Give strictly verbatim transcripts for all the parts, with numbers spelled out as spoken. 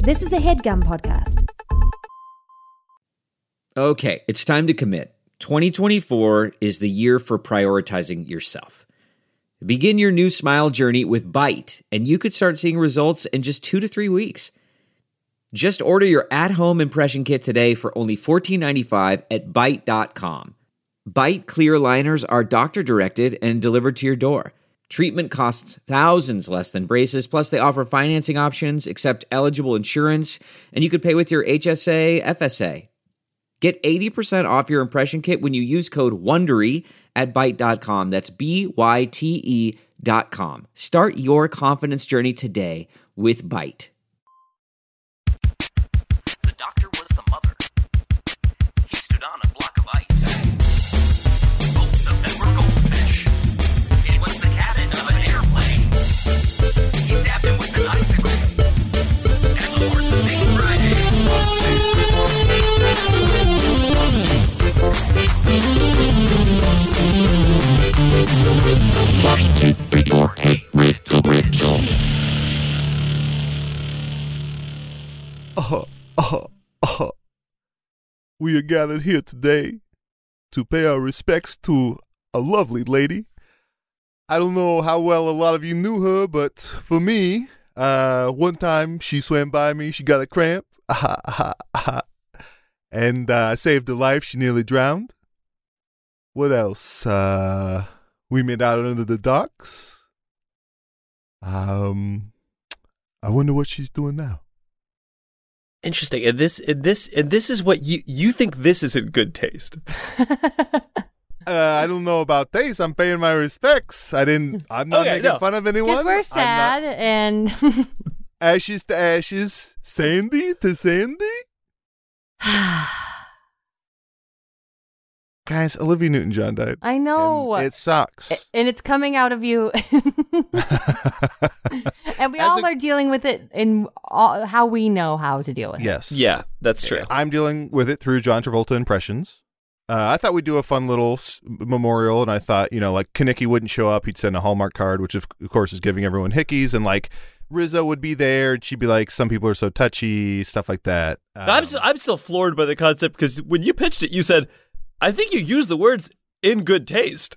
This is a HeadGum podcast. Okay, it's time to commit. twenty twenty-four is the year for prioritizing yourself. Begin your new smile journey with Byte, and you could start seeing results in just two to three weeks. Just order your at-home impression kit today for only fourteen ninety-five at byte dot com. Byte clear liners are doctor-directed and delivered to your door. Treatment costs thousands less than braces, plus they offer financing options, accept eligible insurance, and you could pay with your H S A, F S A. Get eighty percent off your impression kit when you use code WONDERY at byte dot com. That's B Y T E dot com. Start your confidence journey today with Byte. The doctor was the mother. He stood on a block of ice. Both of them were goldfish. It was the cabin of an airplane. He stabbed him with an icicle. And the horse was named Friday. Uh, uh, uh. We are gathered here today to pay our respects to a lovely lady. I don't know how well a lot of you knew her, but for me, uh, one time she swam by me, she got a cramp, and uh, I saved her life. She nearly drowned. What else? Uh, we made out under the docks. Um, I wonder what she's doing now. Interesting. And this, and this, and this is what you you think this is in good taste. uh, I don't know about taste. I'm paying my respects. I didn't. I'm not Okay, making no. fun of anyone. Because we're I'm sad not- and... ashes to ashes, Sandy to Sandy. Guys, Olivia Newton-John died. I know. And it sucks. And it's coming out of you. And we As all a- are dealing with it in all, how we know how to deal with it. Yes. Yeah, that's true. I'm dealing with it through John Travolta impressions. Uh, I thought we'd do a fun little s- memorial, and I thought, you know, like Kaneki wouldn't show up. He'd send a Hallmark card, which of, of course is giving everyone hickeys, and like Rizzo would be there, and she'd be like, some people are so touchy, stuff like that. Um, I'm still, I'm still floored by the concept because when you pitched it, you said, "I think you used the words in good taste."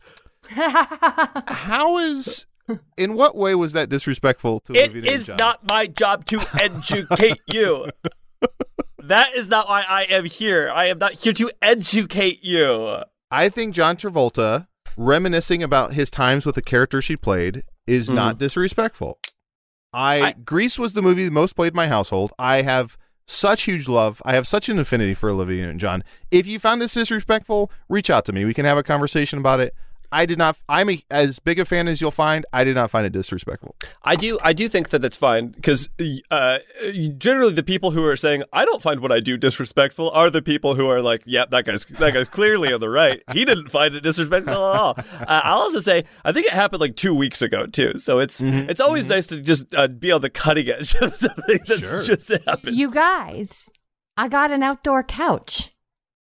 How is, in what way was that disrespectful to It Olivia is Newton-John? not my job to educate you. That is not why I am here. I am not here to educate you. I think John Travolta reminiscing about his times with the character she played is Mhm. not disrespectful. I, I- Grease was the movie the most played in my household. I have such huge love. I have such an affinity for Olivia Newton-John. If you found this disrespectful, reach out to me. We can have a conversation about it. I did not. I'm a, as big a fan as you'll find. I did not find it disrespectful. I do I do think that that's fine because uh, generally the people who are saying I don't find what I do disrespectful are the people who are like, yep, that guy's that guy's clearly on the right. He didn't find it disrespectful at all. Uh, I'll also say I think it happened like two weeks ago too. So it's Mm-hmm, it's always nice to just uh, be on the cutting edge of something that's Sure. just happened. You guys, I got an outdoor couch.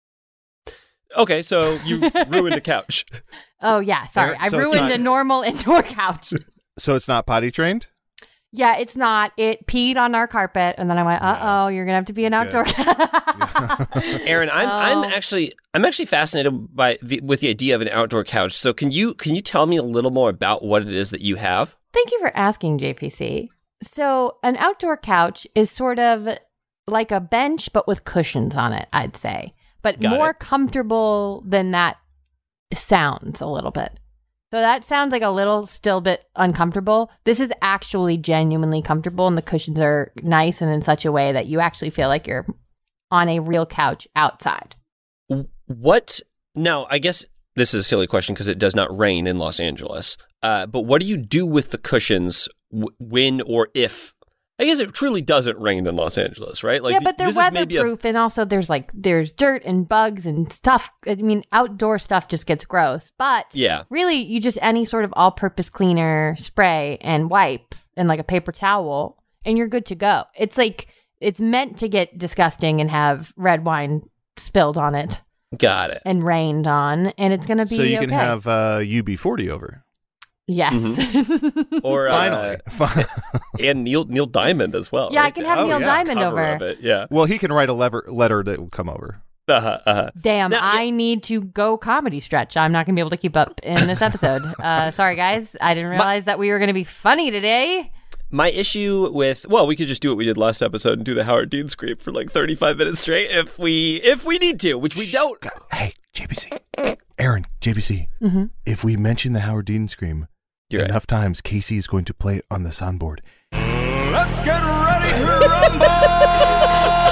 Okay, so you ruined a couch. Oh, yeah. Sorry. Eric, I so it's ruined not- a normal indoor couch. So it's not potty trained? Yeah, it's not. It peed on our carpet. And then I went, uh oh, you're going to have to be an outdoor couch. Aaron, I'm I'm Oh. actually I'm actually fascinated by the with the idea of an outdoor couch. So can you can you tell me a little more about what it is that you have? Thank you for asking, J P C. So, an outdoor couch is sort of like a bench, but with cushions on it, I'd say. But Got more it. comfortable than that sounds a little bit. So, that sounds like a little still bit uncomfortable. This is actually genuinely comfortable, and the cushions are nice and in such a way that you actually feel like you're on a real couch outside. What now? I guess this is a silly question because it does not rain in Los Angeles. Uh, but what do you do with the cushions w- when or if? I guess it truly doesn't rain in Los Angeles, right? Like yeah, but they're this is maybe a- weatherproof, and also there's like there's dirt and bugs and stuff. I mean, outdoor stuff just gets gross. But Yeah. really, you just any sort of all-purpose cleaner, spray, and wipe, and like a paper towel, and you're good to go. It's like it's meant to get disgusting and have red wine spilled on it Got it. and rained on, and it's gonna be So you okay. can have uh, U B forty over. Yes. Or Finally. uh, and Neil Neil Diamond as well. Yeah, I right? can have Oh, Neil yeah. Diamond Cover over. of it, yeah. well, he can write a lever- letter that will come over. Uh-huh, uh-huh. Damn, Now, I need to go comedy stretch. I'm not going to be able to keep up in this episode. uh, sorry, guys. I didn't realize that we were going to be funny today. My issue with well, we could just do what we did last episode and do the Howard Dean scream for like thirty-five minutes straight if we if we need to, which we don't. God, hey, J B C. Aaron, J B C. Mm-hmm. If we mention the Howard Dean scream You're right. enough times, Casey is going to play it on the soundboard. Let's get ready to rumble!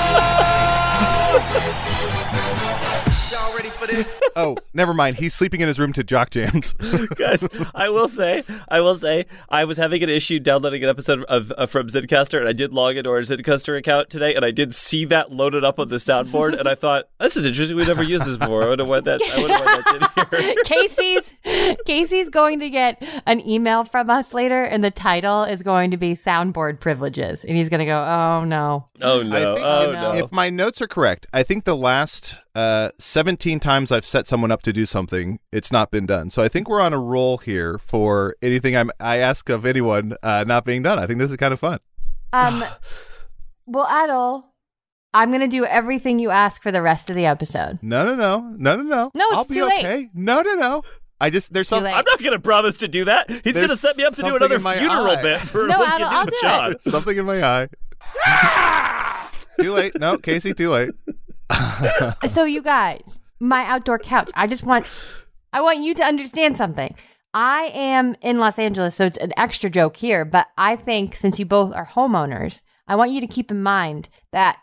Y'all ready for this? Oh, never mind. He's sleeping in his room to jock jams. Guys, I will say, I will say, I was having an issue downloading an episode of, of from Zencaster, and I did log into our Zencaster account today, and I did see that loaded up on the soundboard, and I thought, this is interesting. We never used this before. I wonder why that's. I wonder why that's in here. Casey's Casey's going to get an email from us later, and the title is going to be soundboard privileges, and he's going to go, "Oh no." Oh no! I think oh if, no! If my notes are correct, I think the last uh, seventeen times I've set someone up to do something, it's not been done. So I think we're on a roll here for anything I'm, I ask of anyone uh, not being done. I think this is kind of fun. Um, well, Adel, I'm going to do everything you ask for the rest of the episode. No, no, no, no, no, no. No, it's I'll be too late. okay. No, no, no. I just there's Too some. late. I'm not going to promise to do that. He's There's going to set me up to do something another in my funeral eye. bit for No, Olivia Adel, I'll do Newton-John. it. Something in my eye. Too late. No, Casey, too late. So you guys, my outdoor couch. I just want, I want you to understand something. I am in Los Angeles, so it's an extra joke here. But I think since you both are homeowners, I want you to keep in mind that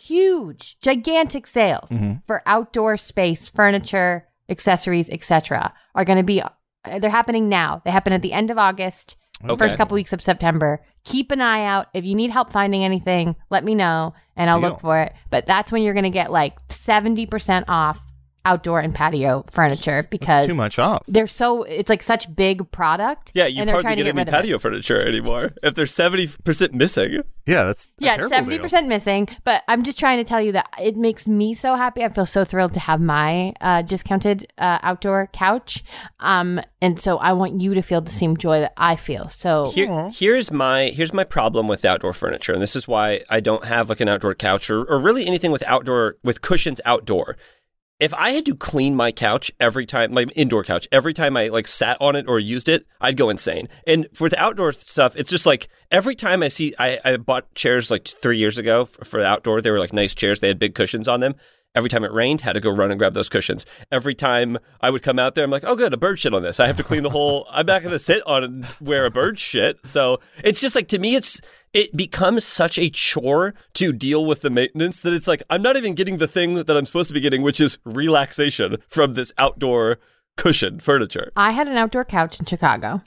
huge, gigantic sales Mhm. for outdoor space, furniture, accessories, et cetera, are going to be. They're happening now. They happen at the end of August. Okay. First couple weeks of September. Keep an eye out. If you need help finding anything, let me know and I'll Deal. look for it. But that's when you're going to get like seventy percent off outdoor and patio furniture because Too much off. they're so, it's like such big product. Yeah, you and they're hardly trying to get get any rid of it. patio furniture anymore. If there's seventy percent missing. Yeah, that's a Yeah, terrible seventy percent missing. But I'm just trying to tell you that it makes me so happy. I feel so thrilled to have my uh, discounted uh, outdoor couch. Um, and so I want you to feel the same joy that I feel. So Here, here's my here's my problem with outdoor furniture, and this is why I don't have like an outdoor couch or, or really anything with outdoor with cushions outdoor. If I had to clean my couch every time, my indoor couch, every time I like sat on it or used it, I'd go insane. And for the outdoor stuff, it's just like every time I see, I, I bought chairs like three years ago for, for the outdoor. They were like nice chairs. They had big cushions on them. Every time it rained, had to go run and grab those cushions. Every time I would come out there, I'm like, oh, good, a bird shit on this. I have to clean the whole, I'm not going to sit on and wear a bird shit. So it's just like, to me, it's, it becomes such a chore to deal with the maintenance that it's like, I'm not even getting the thing that I'm supposed to be getting, which is relaxation from this outdoor cushion furniture. I had an outdoor couch in Chicago.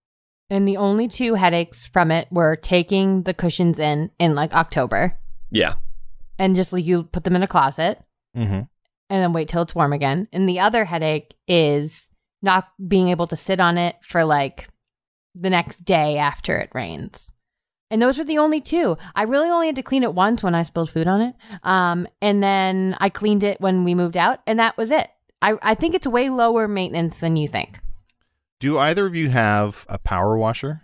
And the only two headaches from it were taking the cushions in in like October Yeah. and just like you put them in a closet. Mm-hmm. And then wait till it's warm again. And the other headache is not being able to sit on it for like the next day after it rains. And those were the only two. I really only had to clean it once when I spilled food on it. Um, and then I cleaned it when we moved out, and that was it. I, I think it's way lower maintenance than you think. Do either of you have a power washer?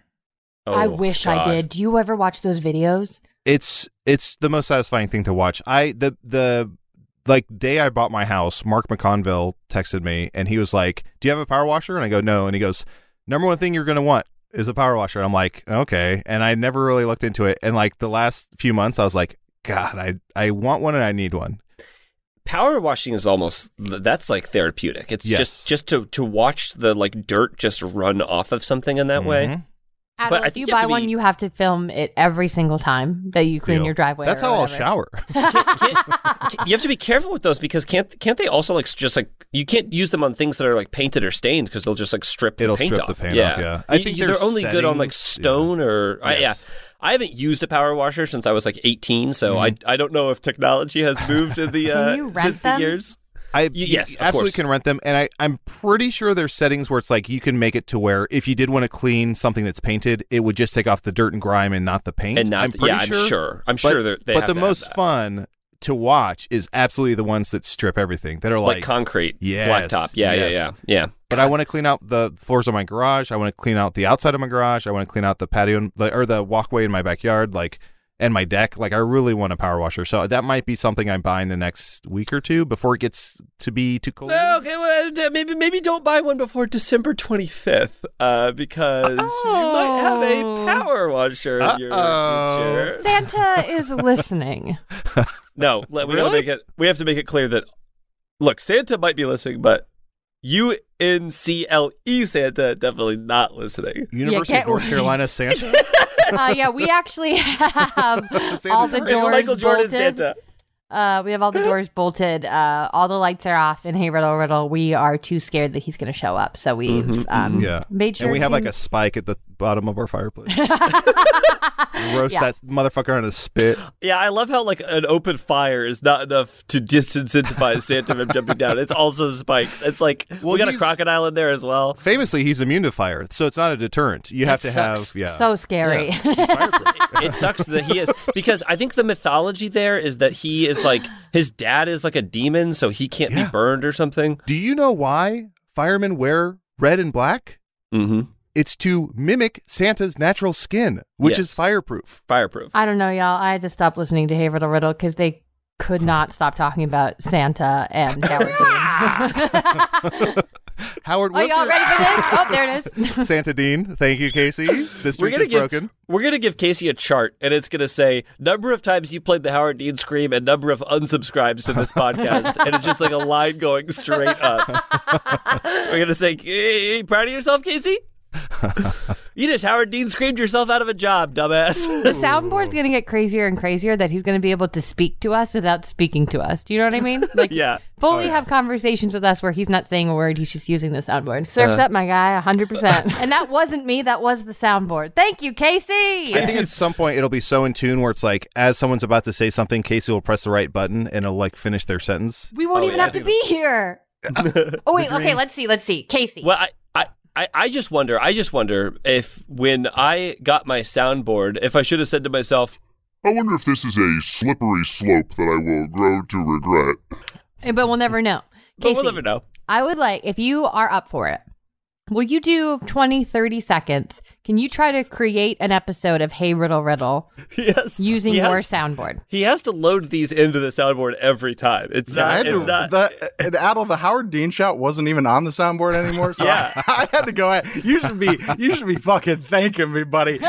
I Oh, wish God. I did. Do you ever watch those videos? It's it's the most satisfying thing to watch. I the the like day I bought my house, Mark McConville texted me and he was like, "Do you have a power washer?" And I go, "No." And he goes, "Number one thing you're going to want is a power washer." I'm like, "Okay." And I never really looked into it. And like the last few months I was like, "God, I I want one and I need one." Power washing is almost, that's like therapeutic. It's Yes. just, just to, to watch the like dirt just run off of something in that way. Mhm. Adel, But I if think you you have buy to one, be- you have to film it every single time that you clean Deal. your driveway. That's or how I'll whatever. shower. Can't- you have to be careful with those because can't can't they also like just like you can't use them on things that are like painted or stained because they'll just like strip the It'll paint strip off. the paint yeah. off, yeah. I You- think they're there's only good on like settings, stone or I, yeah. Yes. I haven't used a power washer since I was like eighteen, so I I don't know if technology has moved in the Can uh, you rent since them? the years. I Y- yes, of absolutely course. can rent them, and I I'm pretty sure there's settings where it's like you can make it to where if you did want to clean something that's painted, it would just take off the dirt and grime and not the paint. And not I'm pretty yeah, sure. I'm sure. I'm But, sure they're- they but have the to have most that. fun to watch is absolutely the ones that strip everything. That are like, like, concrete, Yes, blacktop. Yeah, yes. yeah, yeah, yeah. But I want to clean out the floors of my garage. I want to clean out the outside of my garage. I want to clean out the patio the, or the walkway in my backyard, like, and my deck. Like, I really want a power washer. So that might be something I buy in the next week or two before it gets to be too cold. Well, okay, well, uh, maybe maybe don't buy one before December twenty-fifth, uh, because Oh. you might have a power washer in your Uh-oh. future. Santa is listening. No, let- we gotta Really? make it. We have to make it clear that look, Santa might be listening, but U N C L E Santa definitely not listening. University can't of North we- Carolina Santa. Uh, yeah, we actually have Santa all the It's It's doors Michael Jordan bolted. Santa. Uh, we have all the doors bolted. Uh, all the lights are off. And hey, Riddle Riddle, we are too scared that he's going to show up. So we've Mhm, um, Yeah. made sure And we have to- like a spike at the bottom of our fireplace. Roast Yeah. that motherfucker on a spit. Yeah, I love how like an open fire is not enough to disincentivize Santa from jumping down. It's also spikes. It's like Well, we got a he's- crocodile in there as well. Famously, he's immune to fire, so it's not a deterrent. You have That to sucks. have, yeah. so scary. It sucks that he is because I think the mythology there is that he is like his dad is like a demon, so he can't Yeah. be burned or something. Do you know why firemen wear red and black? Mm-hmm. It's to mimic Santa's natural skin, which Yes. is fireproof. Fireproof. I don't know, y'all. I had to stop listening to Hey Riddle Riddle because they could not stop talking about Santa and Howard Dean. Howard, Are what's y'all your- ready for this? Oh, there it is. Santa Dean, thank you, Casey. This We're streak gonna is give broken. we're gonna give Casey a chart, and it's gonna say number of times you played the Howard Dean scream and number of unsubscribes to this podcast, and it's just like a line going straight up. We're gonna say, hey, proud of yourself, Casey? You just Howard Dean screamed yourself out of a job, dumbass. The soundboard's going to get crazier and crazier that he's going to be able to speak to us without speaking to us. Do you know what I mean? Like, Yeah. fully have conversations with us where he's not saying a word. He's just using the soundboard. Surf's Uh. up, my guy, one hundred percent. And that wasn't me. That was the soundboard. Thank you, Casey. I think at some point it'll be so in tune where it's like, as someone's about to say something, Casey will press the right button and it'll like finish their sentence. We won't Oh, even yeah, have to be here. Oh, wait. Okay, let's see. Let's see. Casey. Well, I, I, I, I just wonder. I just wonder if when I got my soundboard, if I should have said to myself, I wonder if this is a slippery slope that I will grow to regret. Eh, But we'll never know. but Casey, we'll never know. I would like, if you are up for it, will you do twenty, thirty seconds? Can you try to create an episode of Hey Riddle Riddle Yes, using he your has, soundboard? He has to load these into the soundboard every time. It's Yeah, I not. had It's to, not. the, and Adel, the Howard Dean shout wasn't even on the soundboard anymore. So Yeah. I, I had to go. You should be, you should be fucking thanking me, buddy.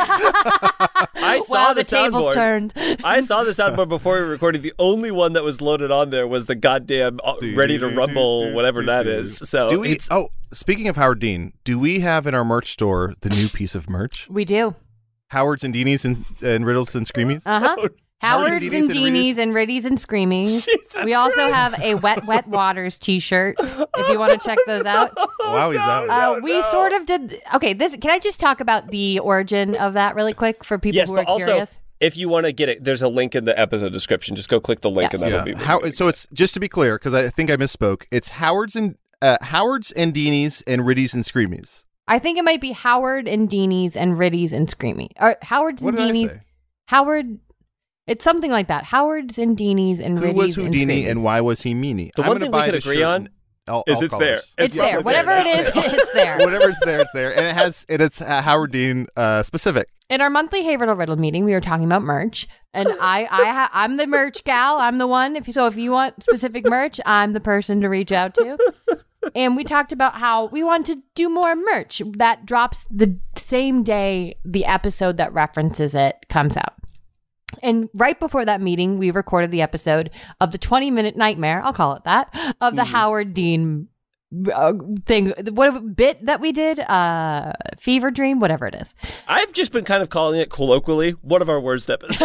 I saw Wow, the, the, tables soundboard. turned. I saw the soundboard before we were recording. The only one that was loaded on there was the goddamn uh, Ready to Rumble, whatever that is. So Do we? it's Oh, speaking of Howard Dean, do we have in our merch store the new piece of merch? We do. Howard's and Deanies and, and Riddles and Screamies? Uh huh. Howard's Howard's and and Deanies and Riddies and Screamies. Jesus We also have a Wet Wet Waters t-shirt if you want to check those out. wow, he's out. Uh, we sort of did. Okay, this. Can I just talk about the origin of that really quick for people yes, who but are also curious? if you want to get it, there's a link in the episode description. Just go click the link, Yes. and that'll Yeah. be. How, so it's just to be clear, because I think I misspoke. It's Howard's and uh, Howard's and Deanies and Riddies and Screamies. I think it might be Howard and Deanies and Riddies and Screamy. Or Howard's What and did I Deanies. say? Howard. It's something like that. Howard's and Deanies and Who Riddies was and Houdini Screamies. and why was he meanie? The I'm one gonna thing we buy can the agree shirt on in all- is all it's there. colors. It's Yes, there. it's Whatever there it is, it's there. Whatever's there, it's there, and it has and it's uh, Howard Dean uh, specific. In our monthly Hey Riddle Riddle meeting, we were talking about merch, and I, I, ha- I'm the merch gal. I'm the one. If you, so, if you want specific merch, I'm the person to reach out to. And we talked about how we want to do more merch that drops the same day the episode that references it comes out. And right before that meeting, we recorded the episode of the twenty minute nightmare. I'll call it that, of the Howard Dean uh, thing, what bit that we did, uh, fever dream, whatever it is. I've just been kind of calling it colloquially one of our worst episodes.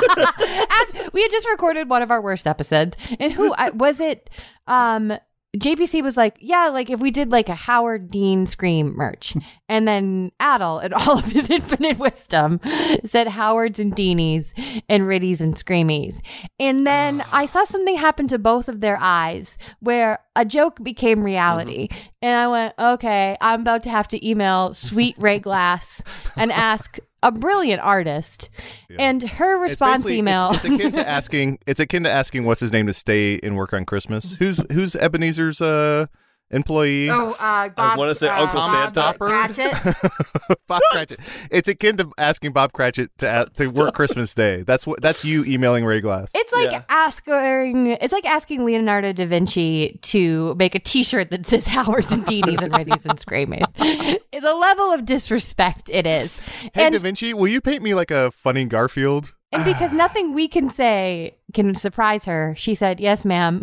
And we had just recorded one of our worst episodes, and who I, was it? Um, J P C was like, yeah, like if we did like a Howard Dean Scream merch, and then Adel, in all of his infinite wisdom, said Howard's and Deanies and Riddies and Screamies, and then I saw something happen to both of their eyes where a joke became reality, and I went, okay, I'm about to have to email Sweet Ray Glass and ask a brilliant artist, and her It's response basically- email. It's, it's akin to asking. It's akin to asking what's his name to stay and work on Christmas. Who's who's Ebenezer's uh, employee. Oh, uh, Bob, wanna say uh, Uncle Bob Santa. Cratchit. Bob Cratchit. It's akin to asking Bob Cratchit to uh, to work Christmas Day. That's what. That's you emailing Ray Glass. It's like Yeah. asking. It's like asking Leonardo da Vinci to make a T-shirt that says Howards and Deanies and Riddies and Scraymays. The level of disrespect it is, Hey, and Da Vinci, will you paint me like a funny Garfield? and because nothing we can say can surprise her, she said, "Yes, ma'am,"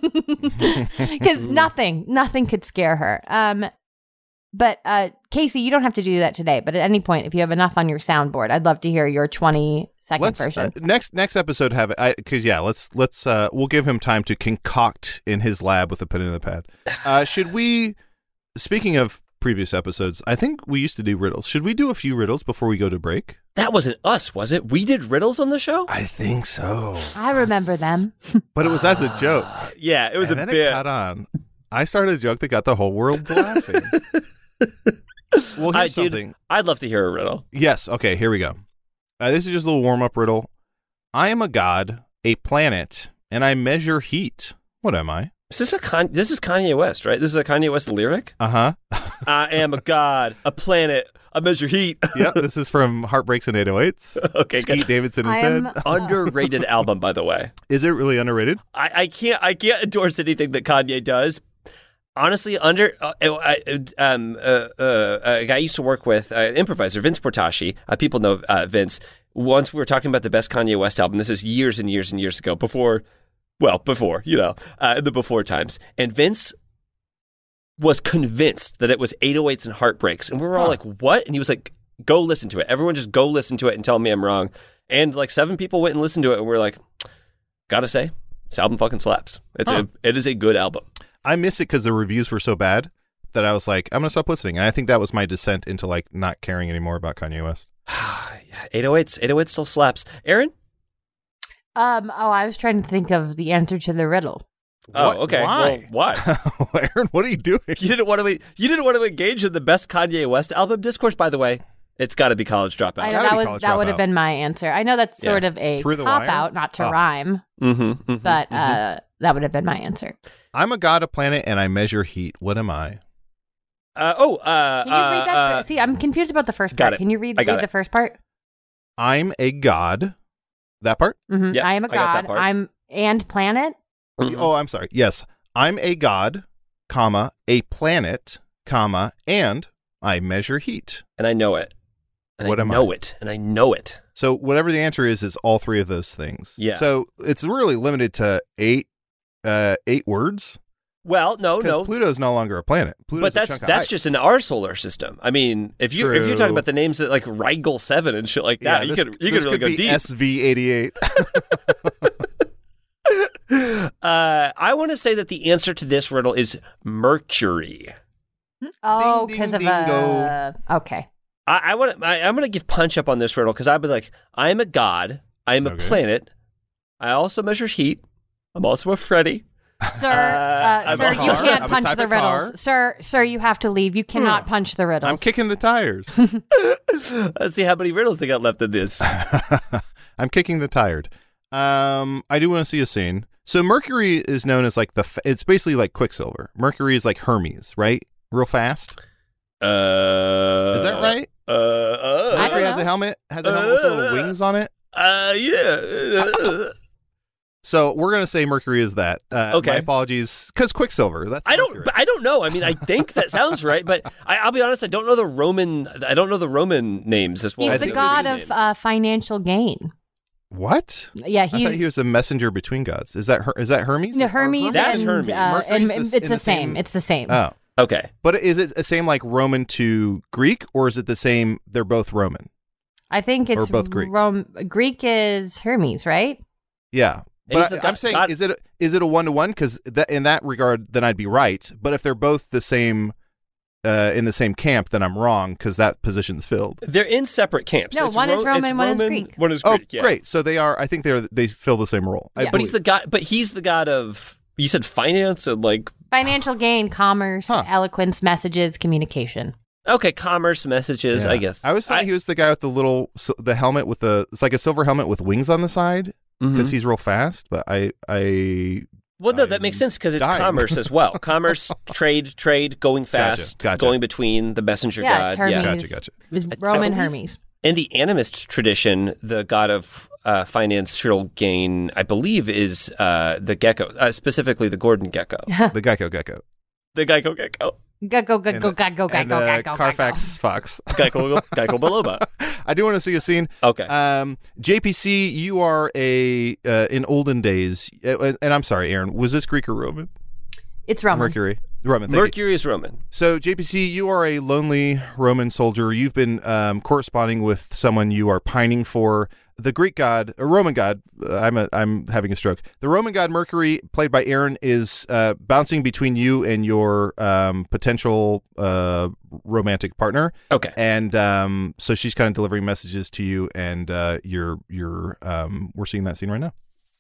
because nothing, nothing could scare her. Um, but uh, Casey, you don't have to do that today. But at any point, if you have enough on your soundboard, I'd love to hear your twenty second Let's version. uh, next next episode have it because yeah, let's let's uh, we'll give him time to concoct in his lab with a pen and a pad. Uh, should we? Speaking of previous episodes, I think we used to do riddles. Should we do a few riddles before we go to break? That wasn't us, was it? We did riddles on the show? I think so, I remember them. but it was as a joke. Yeah, it was and a then bit. it caught on. I started a joke that got the whole world laughing. Well, here's I, dude, something. I'd love to hear a riddle. Yes. Okay. Here we go. Uh, this is just a little warm up riddle. I am a god, a planet, and I measure heat. What am I? Is this a Con- this is Kanye West, right? This is a Kanye West lyric. Uh huh. I am a god, a planet, I measure heat. Yep. This is from Heartbreaks and eight oh eights. Okay, Skeet good. Davidson is I am- dead. Underrated album, by the way. Is it really underrated? I, I can't I can't endorse anything that Kanye does. Honestly, under uh, I, um, uh, uh, a guy I used to work with, uh, improviser Vince Portashi. Uh, people know uh, Vince. Once we were talking about the best Kanye West album. This is years and years and years ago. Before, well, before you know, uh, in the before times. And Vince was convinced that it was eight oh eights and Heartbreaks, and we were all Huh. like, "What?" And he was like, "Go listen to it. Everyone, just go listen to it and tell me I'm wrong." And like seven people went and listened to it, and we we're like, "Gotta say, this album fucking slaps. It's Huh. a it is a good album." I miss it because the reviews were so bad that I was like, I'm gonna stop listening. And I think that was my descent into like not caring anymore about Kanye West. eight oh eights, eight oh eights still slaps. Aaron? Um. Oh, I was trying to think of the answer to the riddle. Oh, What? okay. Why? Well, why? Aaron, what are you doing? You didn't want to. You didn't want to engage in the best Kanye West album discourse. By the way, it's got to be College Dropout. I know gotta that be was College that would Dropout. have been my answer. I know that's Yeah. sort of a Through the cop Wire? out, not to Oh. rhyme, Mm-hmm, mm-hmm, but mm-hmm. uh, that would have been my answer. I'm a god, a planet, and I measure heat. What am I? Uh, oh, uh, Can you read that? uh, See, I'm confused about the first got part. it. Can you read, I got read it. the first part? I'm a god. That part? hmm Yep, I am a I got that god. part. I'm and planet. mhm. Oh, I'm sorry. Yes, I'm a god, comma, a planet, comma, and I measure heat. and I know it. And What I am know I? it, and I know it. So whatever the answer is, is all three of those things. Yeah. So it's really limited to eight, uh, eight words. Well, no, Because no. Pluto's no longer a planet. Pluto's But a that's chunk of that's ice. just in our solar system. I mean, if you if you're True. talking about the names that like Rigel Seven and shit like that, Yeah, you this- could you this could really go be deep. S V eighty-eight. uh, I want to say that the answer to this riddle is Mercury. Oh, Ding, because of ding, a. Okay. I, I want to. I'm going to give punch up on this riddle because I'd be like, I am a god. I am a Okay. planet. I also measure heat. I'm also a Freddy. Sir, Uh, uh, I'm sir, a you car. can't I'm a punch type the of riddles. car. Sir, sir, you have to leave. You cannot punch the riddles. I'm kicking the tires. Let's see how many riddles they got left in this. I'm kicking the tired. Um, I do want to see a scene. So Mercury is known as like the. F- it's basically like Quicksilver. Mercury is like Hermes, right? Real fast. Uh, Is that right? Uh, uh, I don't Mercury has know. a helmet. Has a helmet with little Uh, wings on it. uh, yeah. So we're gonna say Mercury is that. Uh, Okay. My apologies, because Quicksilver. That's I don't. Mercury. But I don't know. I mean, I think that sounds right, but I, I'll be honest. I don't know the Roman. I don't know the Roman names as well. He's as the other god names. of uh, financial gain. What? Yeah, I he's thought he was a messenger betwing gods. Is that Her- is that Hermes? no, Is that Hermes. That's and, Hermes. Uh, and Mercury's it's the- the, in the same. same- It's the same. Oh, Okay. but is it the same like Roman to Greek, or is it the same? They're both Roman. I think or it's both Greek. Rome. Greek is Hermes, right? Yeah. And he's But the I, I'm god- saying, god- is it is it a one to one? Because in that regard, then I'd be right. But if they're both the same, uh, in the same camp, then I'm wrong because that position's filled. They're in separate camps. No, It's one is Ro- Roman, it's one is Roman, Greek. One is Oh, Greek. Yeah. great! So they are. I think they're they fill the same role. I Yeah. But he's believe. the god. But he's the god of. You said finance and like. Financial gain, commerce, Huh. eloquence, messages, communication. Okay, commerce messages. Yeah. I guess. I always thought he was the guy with the little s- the helmet with the it's like a silver helmet with wings on the side because Mhm. he's real fast. But I I Well, no, I that makes am sense because it's dying. commerce as well. Commerce, trade, trade, going fast, gotcha. going between the messenger Yeah, god. it's Hermes. Gotcha, gotcha. It's I- I Roman believe- Hermes. In the animist tradition, the god of uh, financial gain, I believe, is uh, the gecko, uh, specifically the Gordon gecko. The Geico Gecko. The Geico gecko. Go, go, go, And go, the- go, go, go, and go, the go, go, Carfax Fox. Geico, Geico Biloba. I do want to see a scene. Okay. Um, J P C, you are a uh, in olden days, uh, and I'm sorry, Aaron. Was this Greek or Roman? It's Roman. Mercury. Roman. Thank you. Mercury is Roman. So J P C, you are a lonely Roman soldier. You've been um, corresponding with someone you are pining for. The Greek god, a Roman god. Uh, I'm a, I'm having a stroke. The Roman god Mercury, played by Aaron, is uh, bouncing between you and your um, potential uh, romantic partner. Okay. And um, so she's kind of delivering messages to you, and uh, you're you're um, we're seeing that scene right now.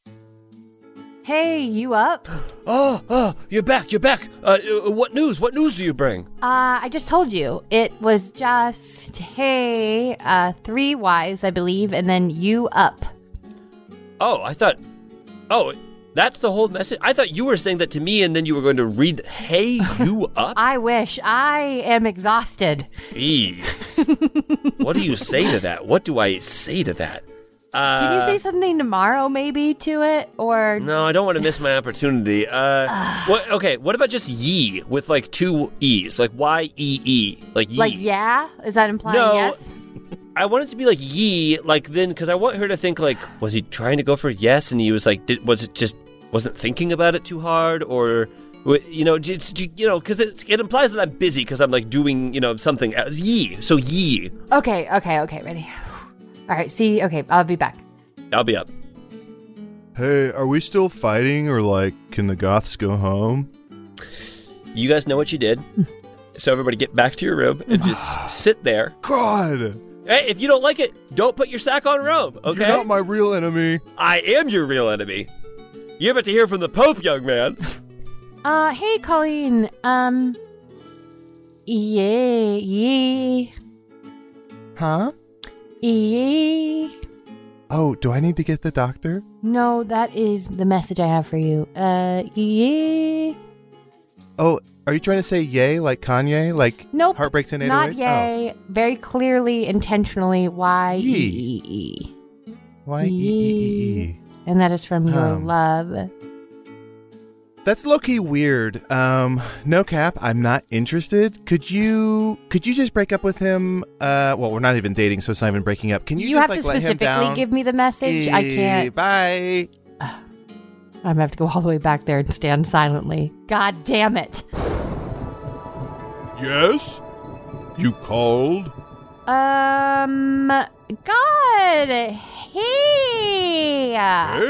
Hey, you up? Oh, oh, you're back. You're back. Uh, uh, what news? What news do you bring? Uh, I just told you. It was just, hey, uh, three Y's, I believe, and then you up. Oh, I thought. Oh, that's the whole message. I thought you were saying that to me, and then you were going to read. Hey, you up? I wish. I am exhausted. Eee. What do you say to that? What do I say to that? Uh, Can you say something tomorrow, maybe, to it? Or No, I don't want to miss my opportunity. Uh, what? Okay, what about just ye with like two e's, like Y E E, like ye? like, yeah? Is that implying No. yes? I want it to be like ye, like then, because I want her to think like, was he trying to go for yes, and he was like, did, was it just wasn't thinking about it too hard, or w- you know, just you know, because it, it implies that I'm busy because I'm like doing you know something else. Ye, so ye. Okay, okay, okay, ready. All right, see, okay, I'll be back. I'll be up. Hey, are we still fighting, or like, can the Goths go home? You guys know what you did, so everybody get back to your room and just sit there. God, Hey, if you don't like it, don't put your sack on robe, okay? you're not my real enemy. I am your real enemy. You're about to hear from the Pope, young man. Uh, hey, Colleen, um, yeah, yeah, Huh? yeah. Oh, do I need to get the doctor? No, that is the message I have for you. Uh, yeah. Oh, are you trying to say yay like Kanye? Like Nope. Heartbreaks and Not eight oh eights? yay. Very clearly, intentionally, Y E E E. Oh. Y E E E E. And that is from your Um. love. That's low-key weird. Um, no cap, I'm not interested. Could you could you just break up with him? Uh, well, we're not even dating, so it's not even breaking up. Can you, You, just have like to let him specifically down? give me the message. I Eh, can't. Bye. I'm gonna have to go all the way back there and stand silently. God damn it. Yes? You called? Um, God, hey. Hey!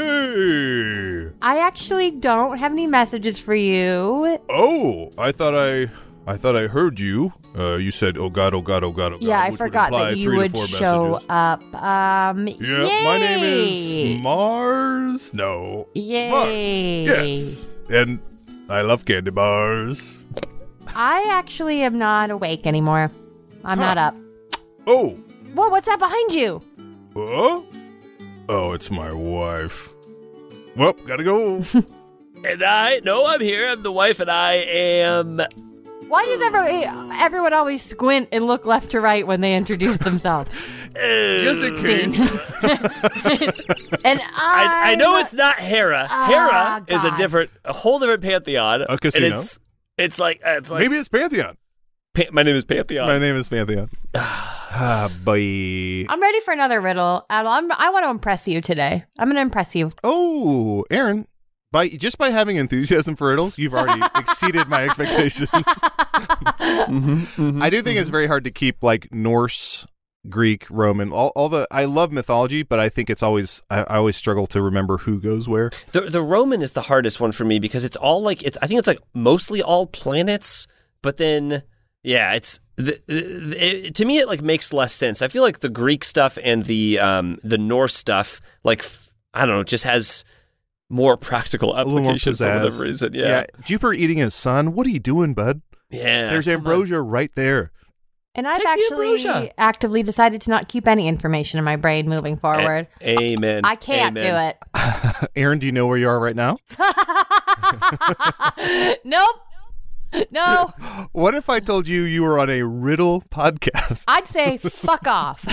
I actually don't have any messages for you. Oh, I thought I I thought I heard you. Uh, you said, oh God, oh God, oh God, oh God. Yeah, I which would forgot imply that you three to would four show messages. up. Um, Yeah, my name yay. is Mars. No. Yay. Mars. Yes. And I love candy bars. I actually am not awake anymore. I'm Huh. not up. Oh. Whoa, what's that behind you? Huh? Oh, it's my wife. Well, gotta go. And I know I'm here. I'm the wife, and I am. Why does every, everyone always squint and look left to right when they introduce themselves? Just in case. Scene. and I, I know it's not Hera. Ah, Hera is a God. different, a whole different pantheon. A casino. And it's, it's like, uh, it's like. Maybe it's Pantheon. Pa- my name is Pantheon. My name is Pantheon. ah, boy. I'm ready for another riddle. Adel, I'm, I want to impress you today. I'm going to impress you. Oh, Aaron. By just by having enthusiasm for riddles, you've already exceeded my expectations. Mm-hmm, mm-hmm. I do think it's very hard to keep like Norse, Greek, Roman, all, all the. I love mythology, but I think it's always. I, I always struggle to remember who goes where. The the Roman is the hardest one for me because it's all like it's. I think it's like mostly all planets, but then yeah, it's the, the, it, to me it like makes less sense. I feel like the Greek stuff and the um the Norse stuff like I don't know just has more practical A little more application for pizzazz. whatever reason. Yeah, Jupiter eating his son. What are you doing, bud? yeah. There's come on. ambrosia right there. And I've Take the actually ambrosia. actively decided to not keep any information in my brain moving forward. A- amen. I can't Amen. do it. Aaron, do you know where you are right now? Nope. No. What if I told you you were on a riddle podcast? I'd say fuck off.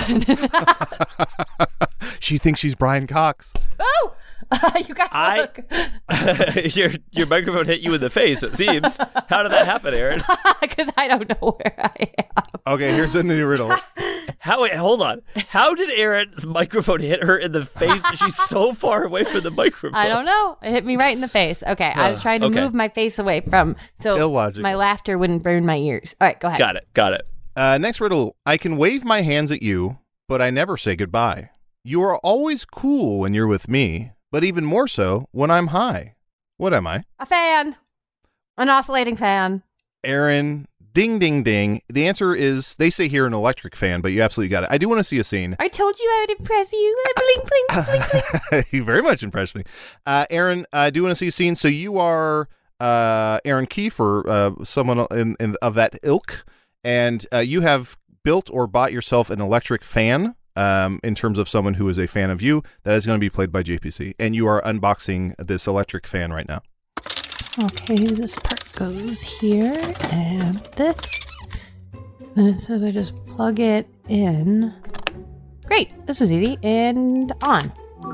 She thinks she's Brian Cox. Oh, you guys I- look. your your microphone hit you in the face, it seems. How did that happen, Aaron? Because I don't know where I am. Okay, here's a new riddle. How? Wait, hold on. How did Aaron's microphone hit her in the face? She's so far away from the microphone. I don't know. It hit me right in the face. Okay, I was trying to okay. move my face away from so Illogical. my laughter wouldn't burn my ears. All right, go ahead. Got it. Got it. Uh, next riddle. I can wave my hands at you, but I never say goodbye. You are always cool when you're with me, but even more so when I'm high. What am I? A fan, an oscillating fan. Aaron, ding, ding, ding. The answer is, they say here, an electric fan, but you absolutely got it. I do want to see a scene. I told you I would impress you. Blink, blink, blink, blink. You very much impressed me. Uh, Aaron, I do want to see a scene. So you are uh, Aaron Kiefer, uh, someone in, in, of that ilk, and uh, you have built or bought yourself an electric fan. Um, in terms of someone who is a fan of you, that is going to be played by J P C. And you are unboxing this electric fan right now. Okay, this part goes here, and this. Then it says I just plug it in. Great, this was easy, and on.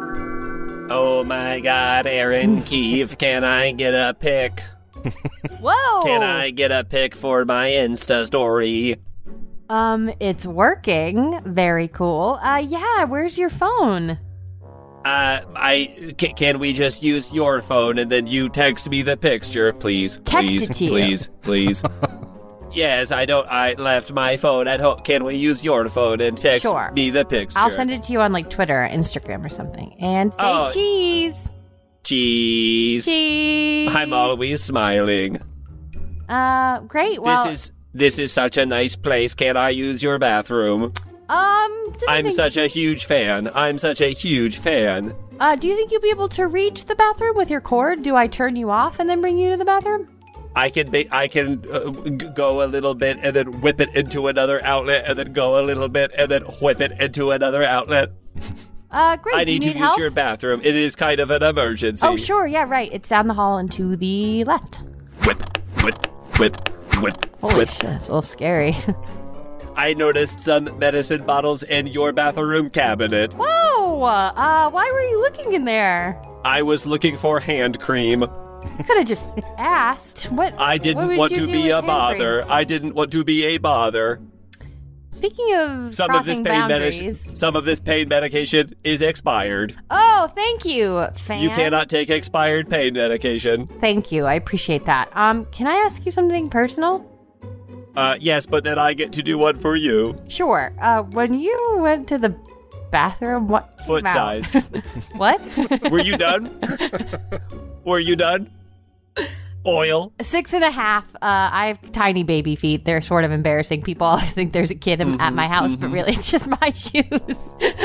Oh my God, Aaron Keefe, can I get a pic? Whoa! Can I get a pic for my Insta story? Um, it's working. Very cool. Uh, yeah, where's your phone? Uh, I c- can we just use your phone and then you text me the picture, please, Text please, it to you. please, please. Yes, I don't. I left my phone at home. Can we use your phone and text Sure. me the picture? I'll send it to you on like Twitter or Instagram or something. And say Oh. cheese. Cheese. Cheese. I'm always smiling. Uh, great. Well, this is this is such a nice place. Can I use your bathroom? um, do you I'm think- such a huge fan. I'm such a huge fan. Uh, do you think you'll be able to reach the bathroom with your cord? Do I turn you off and then bring you to the bathroom? I can ba- I can uh, g- go a little bit and then whip it into another outlet and then go a little bit and then whip it into another outlet. Uh, great. I do you need need to help? use your bathroom. It is kind of an emergency. Oh, sure. Yeah, right. It's down the hall and to the left. Whip, whip, whip, whip, Holy whip. shit, it's a little scary. I noticed some medicine bottles in your bathroom cabinet. Whoa! Uh, why were you looking in there? I was looking for hand cream. You could have just asked. What? I what didn't would want you to do be with a hand bother. cream? I didn't want to be a bother. Speaking of Some of this crossing pain boundaries. medication, some of this pain medication is expired. Oh, thank you, fan. You cannot take expired pain medication. Thank you. I appreciate that. Um, can I ask you something personal? Uh, yes, but then I get to do one for you. Sure. Uh, when you went to the bathroom, what came Foot out? size. What? Were you done? Were you done? Oil. Six and a half. Uh, I have tiny baby feet. They're sort of embarrassing. People always think there's a kid in, at my house, but really it's just my shoes.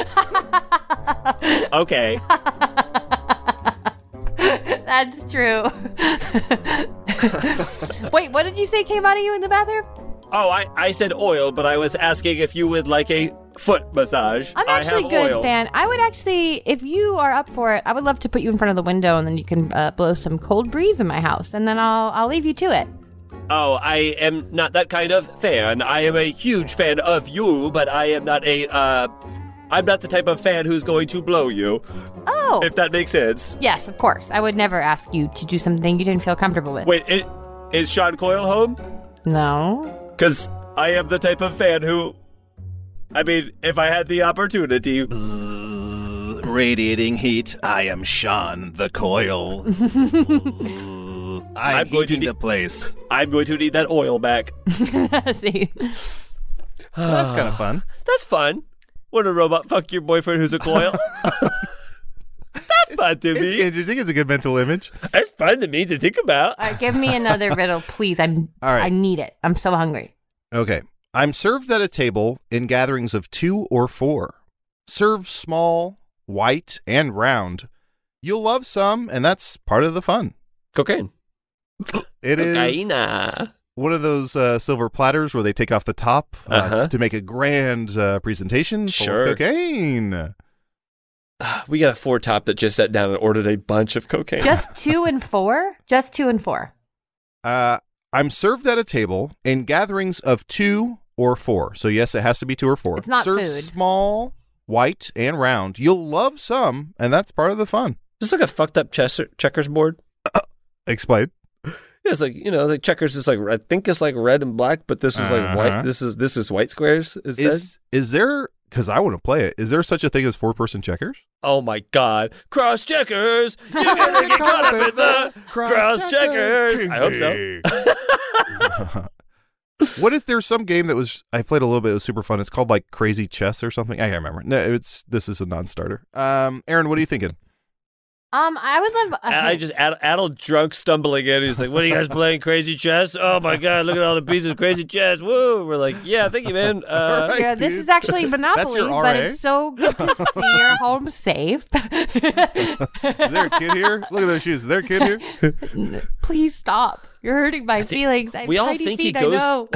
Okay. That's true. Wait, what did you say came out of you in the bathroom? Oh, I, I said oil, but I was asking if you would like a foot massage. I'm I actually have good, oil. fan. I would actually, if you are up for it, I would love to put you in front of the window and then you can uh, blow some cold breeze in my house, and then I'll I'll leave you to it. Oh, I am not that kind of fan. I am a huge fan of you, but I am not a, uh, I'm not the type of fan who's going to blow you, Oh, if that makes sense. yes, of course. I would never ask you to do something you didn't feel comfortable with. Wait, it, is Sean Coyle home? No. Because I am the type of fan who, I mean, if I had the opportunity, Radiating heat, I am Sean the Coil. I'm, I'm going to heating be- the place. I'm going to need that oil back. See, Well, that's kind of fun. That's fun. When a robot fuck your boyfriend who's a coil. That's fun to It's me. interesting. It's a good mental image. That's fun to me to think about. all right, give me another riddle, please. I'm. All right. I need it. I'm so hungry. Okay. I'm served at a table in gatherings of two or four. Serve small, white, and round. You'll love some, and that's part of the fun. Cocaine. It is. Cocaine. one of those uh, silver platters where they take off the top uh, Uh-huh. to make a grand uh, presentation full Sure. of cocaine. We got a four top that just sat down and ordered a bunch of cocaine. Just two and four? Just two and four. Uh, I'm served at a table in gatherings of two or four. So, yes, it has to be two or four. It's not Served food. small, white, and round. You'll love some, and that's part of the fun. Just like a fucked up chess- checkers board. Explain. Yeah, it's like, you know, like checkers is like, I think it's like red and black, but this is like Uh-huh. white. This is this is white squares. Is, Is, is there, because I want to play it, is there such a thing as four-person checkers? that? Oh my God. Cross checkers. You're going to get caught up in the cross checkers. I hope so. What is there some game that was I played a little bit, it was super fun. It's called like Crazy Chess or something. I can't remember. No, it's this is a non-starter. Um Aaron, what are you thinking? Um, I would love. A I hint. just, Ad- Adel drunk stumbling in. He's like, what are you guys playing? Crazy chess? Oh my God, look at all the pieces of crazy chess. Woo. We're like, yeah, thank you, man. Uh, Right, Yeah, this dude. is actually Monopoly, your but R A? it's so good to see your home safe. Is there a kid here? Look at those shoes. Is there a kid here? Please stop. You're hurting my feelings. I have we all tiny think he feet, goes- I know.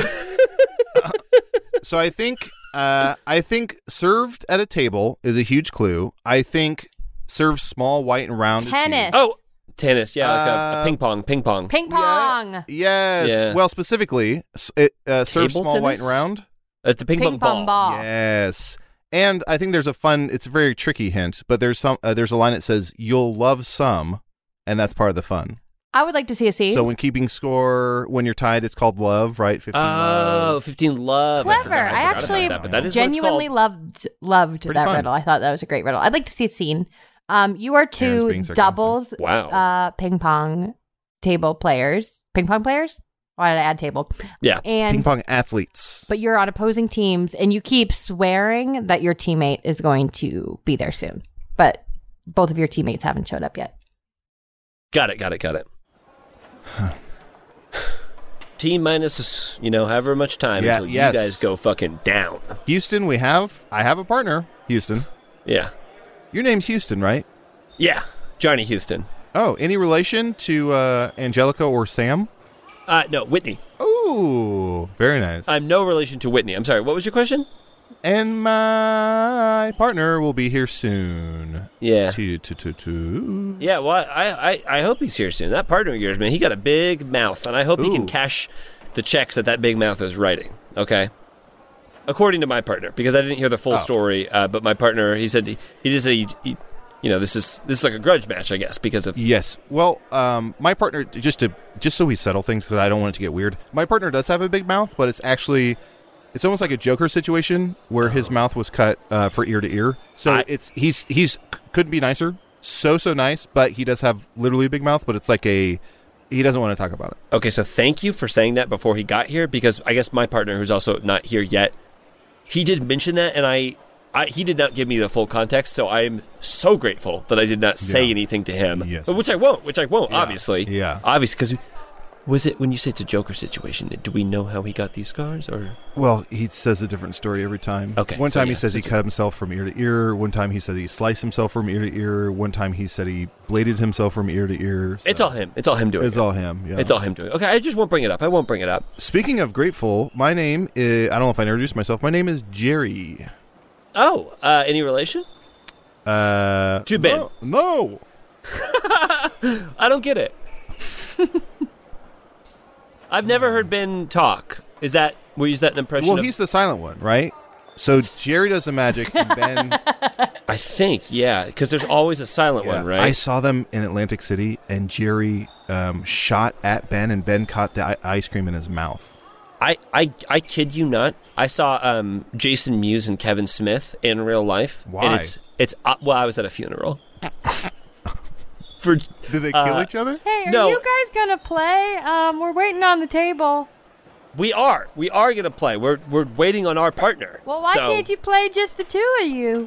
So I think uh I think served at a table is a huge clue. I think served small, white, and round. Tennis. Is oh, tennis. Yeah, like a, a Uh, ping pong. Ping pong. Ping pong. huge. Yes. Yeah. Well, specifically, s- it uh, served Table small, white, and tennis? round. It's the ping, Ping pong ball. Yes. And I think there's a fun. It's a very tricky hint, but there's some. Uh, there's a line that says "You'll love some," and that's part of the fun. I would like to see a scene. So when keeping score, when you're tied, it's called love, right? Fifteen. Oh, love. fifteen love. Clever. forgot- I, forgot about actually that, but that is genuinely what it's loved loved Pretty that fun. riddle. I thought that was a great riddle. I'd like to see a scene. Um, you are Aaron's two being sarcastic. doubles called. Wow. uh ping pong table players. Ping pong players? Why did I add table? yeah. And Ping pong athletes. but you're on opposing teams and you keep swearing that your teammate is going to be there soon. But both of your teammates haven't showed up yet. Got it. Got it. Got it. T minus, you know, however much time Yeah, until yes. you guys go fucking down. Houston, we have. I have a partner. Houston. Yeah. Your name's Houston, right? Yeah. Johnny Houston. Oh, any relation to uh, Angelica or Sam? Uh, no, Whitney. Ooh, very nice. I'm no relation to Whitney. I'm sorry. What was your question? and my partner will be here soon. Yeah. Two, two, two, two. Yeah, well, I, I, I hope he's here soon. That partner of yours, man, he got a big mouth, and I hope he Ooh. can cash the checks that that big mouth is writing, okay? According to my partner, because I didn't hear the full Oh. story, uh, but my partner, he said, he, he just said, he, he, you know, this is this is like a grudge match, I guess, because of... Yes. Well, um, my partner, just to just so we settle things, because I don't want it to get weird. My partner does have a big mouth, but it's actually, it's almost like a Joker situation where his mouth was cut uh, for ear to ear. So I- it's he's he's couldn't be nicer. So so nice, but he does have literally a big mouth. But it's like a he doesn't want to talk about it. Okay, so thank you for saying that before he got here, because I guess my partner, who's also not here yet, he did mention that, and I, I he did not give me the full context, so I'm so grateful that I did not say Yeah. anything to him. Yes. Which I won't, which I won't, Yeah. obviously. Yeah. Obviously, because was it, when you say it's a Joker situation, do we know how he got these scars, or? Well, he says a different story every time. Okay, One so time he yeah, says he that's- cut himself from ear to ear. One time he said he sliced himself from ear to ear. One time he said he bladed himself from ear to ear. So It's all him. It's all him doing It's it. all him. Yeah. It's all him doing it. Okay, I just won't bring it up. I won't bring it up. Speaking of grateful, my name is, I don't know if I introduced myself. My name is Jerry. Oh, uh, any relation? Uh, To Ben. No. no. I don't get it. I've never heard Ben talk. Is that, we use that an impression Well, of? he's the silent one, right? So Jerry does the magic, and Ben. I think, yeah, because there's always a silent Yeah. one, right? I saw them in Atlantic City, and Jerry um, shot at Ben, and Ben caught the i- ice cream in his mouth. I, I, I kid you not. I saw um, Jason Mewes and Kevin Smith in real life. Why? And it's, it's uh, well, I was at a funeral. For Did they kill Uh, each other? Hey, are No. you guys gonna play? Um, we're waiting on the table. we are, we are gonna play. We're we're waiting on our partner. Well, why So, can't you play just the two of you?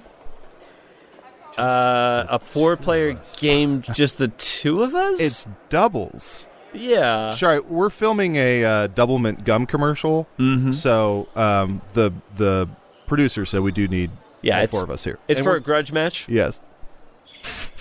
Uh, a four-player game, just the two of us. It's doubles. yeah. Sorry, we're filming a uh, double mint gum commercial, Mm-hmm. so um, the the producer said we do need Yeah, all it's- four of us here. It's And for a we're- grudge match. yes.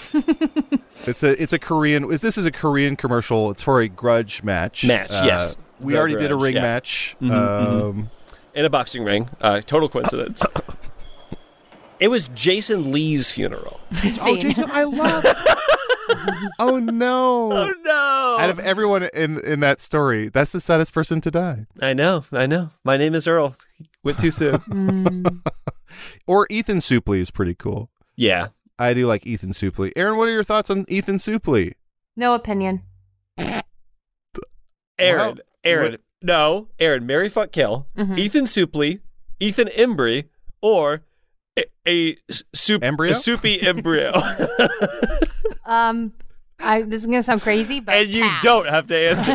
it's a it's a Korean. This is a Korean commercial. It's for a grudge match. Match, Uh, yes. we the already did a garage, ring yeah. match. Mhm, um, In a boxing ring. Uh, total coincidence. It was Jason Lee's funeral. oh, Scene. Jason, I love. Oh no! Oh no! Out of everyone in in that story, that's the saddest person to die. I know, I know. My name is Earl. Went too soon. Mm. Or Ethan Suplee is pretty cool. Yeah. I do like Ethan Suplee. Aaron, what are your thoughts on Ethan Suplee? No opinion. Aaron, Well, Aaron, what- no, Aaron, Mary Fuck Kill, Mhm. Ethan Suplee, Ethan Embry, or a, a soup, Embryo? a soupy embryo. Um, I this is gonna sound crazy, but And you pass. don't have to answer.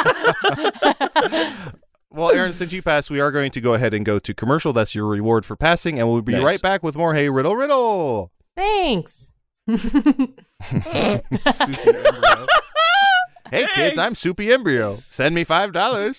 Well, Aaron, since you passed, we are going to go ahead and go to commercial. That's your reward for passing, and we'll be Nice. right back with more Hey Riddle Riddle. Thanks. Soupy embryo. Hey kids, I'm Soupy Embryo. Send me five dollars.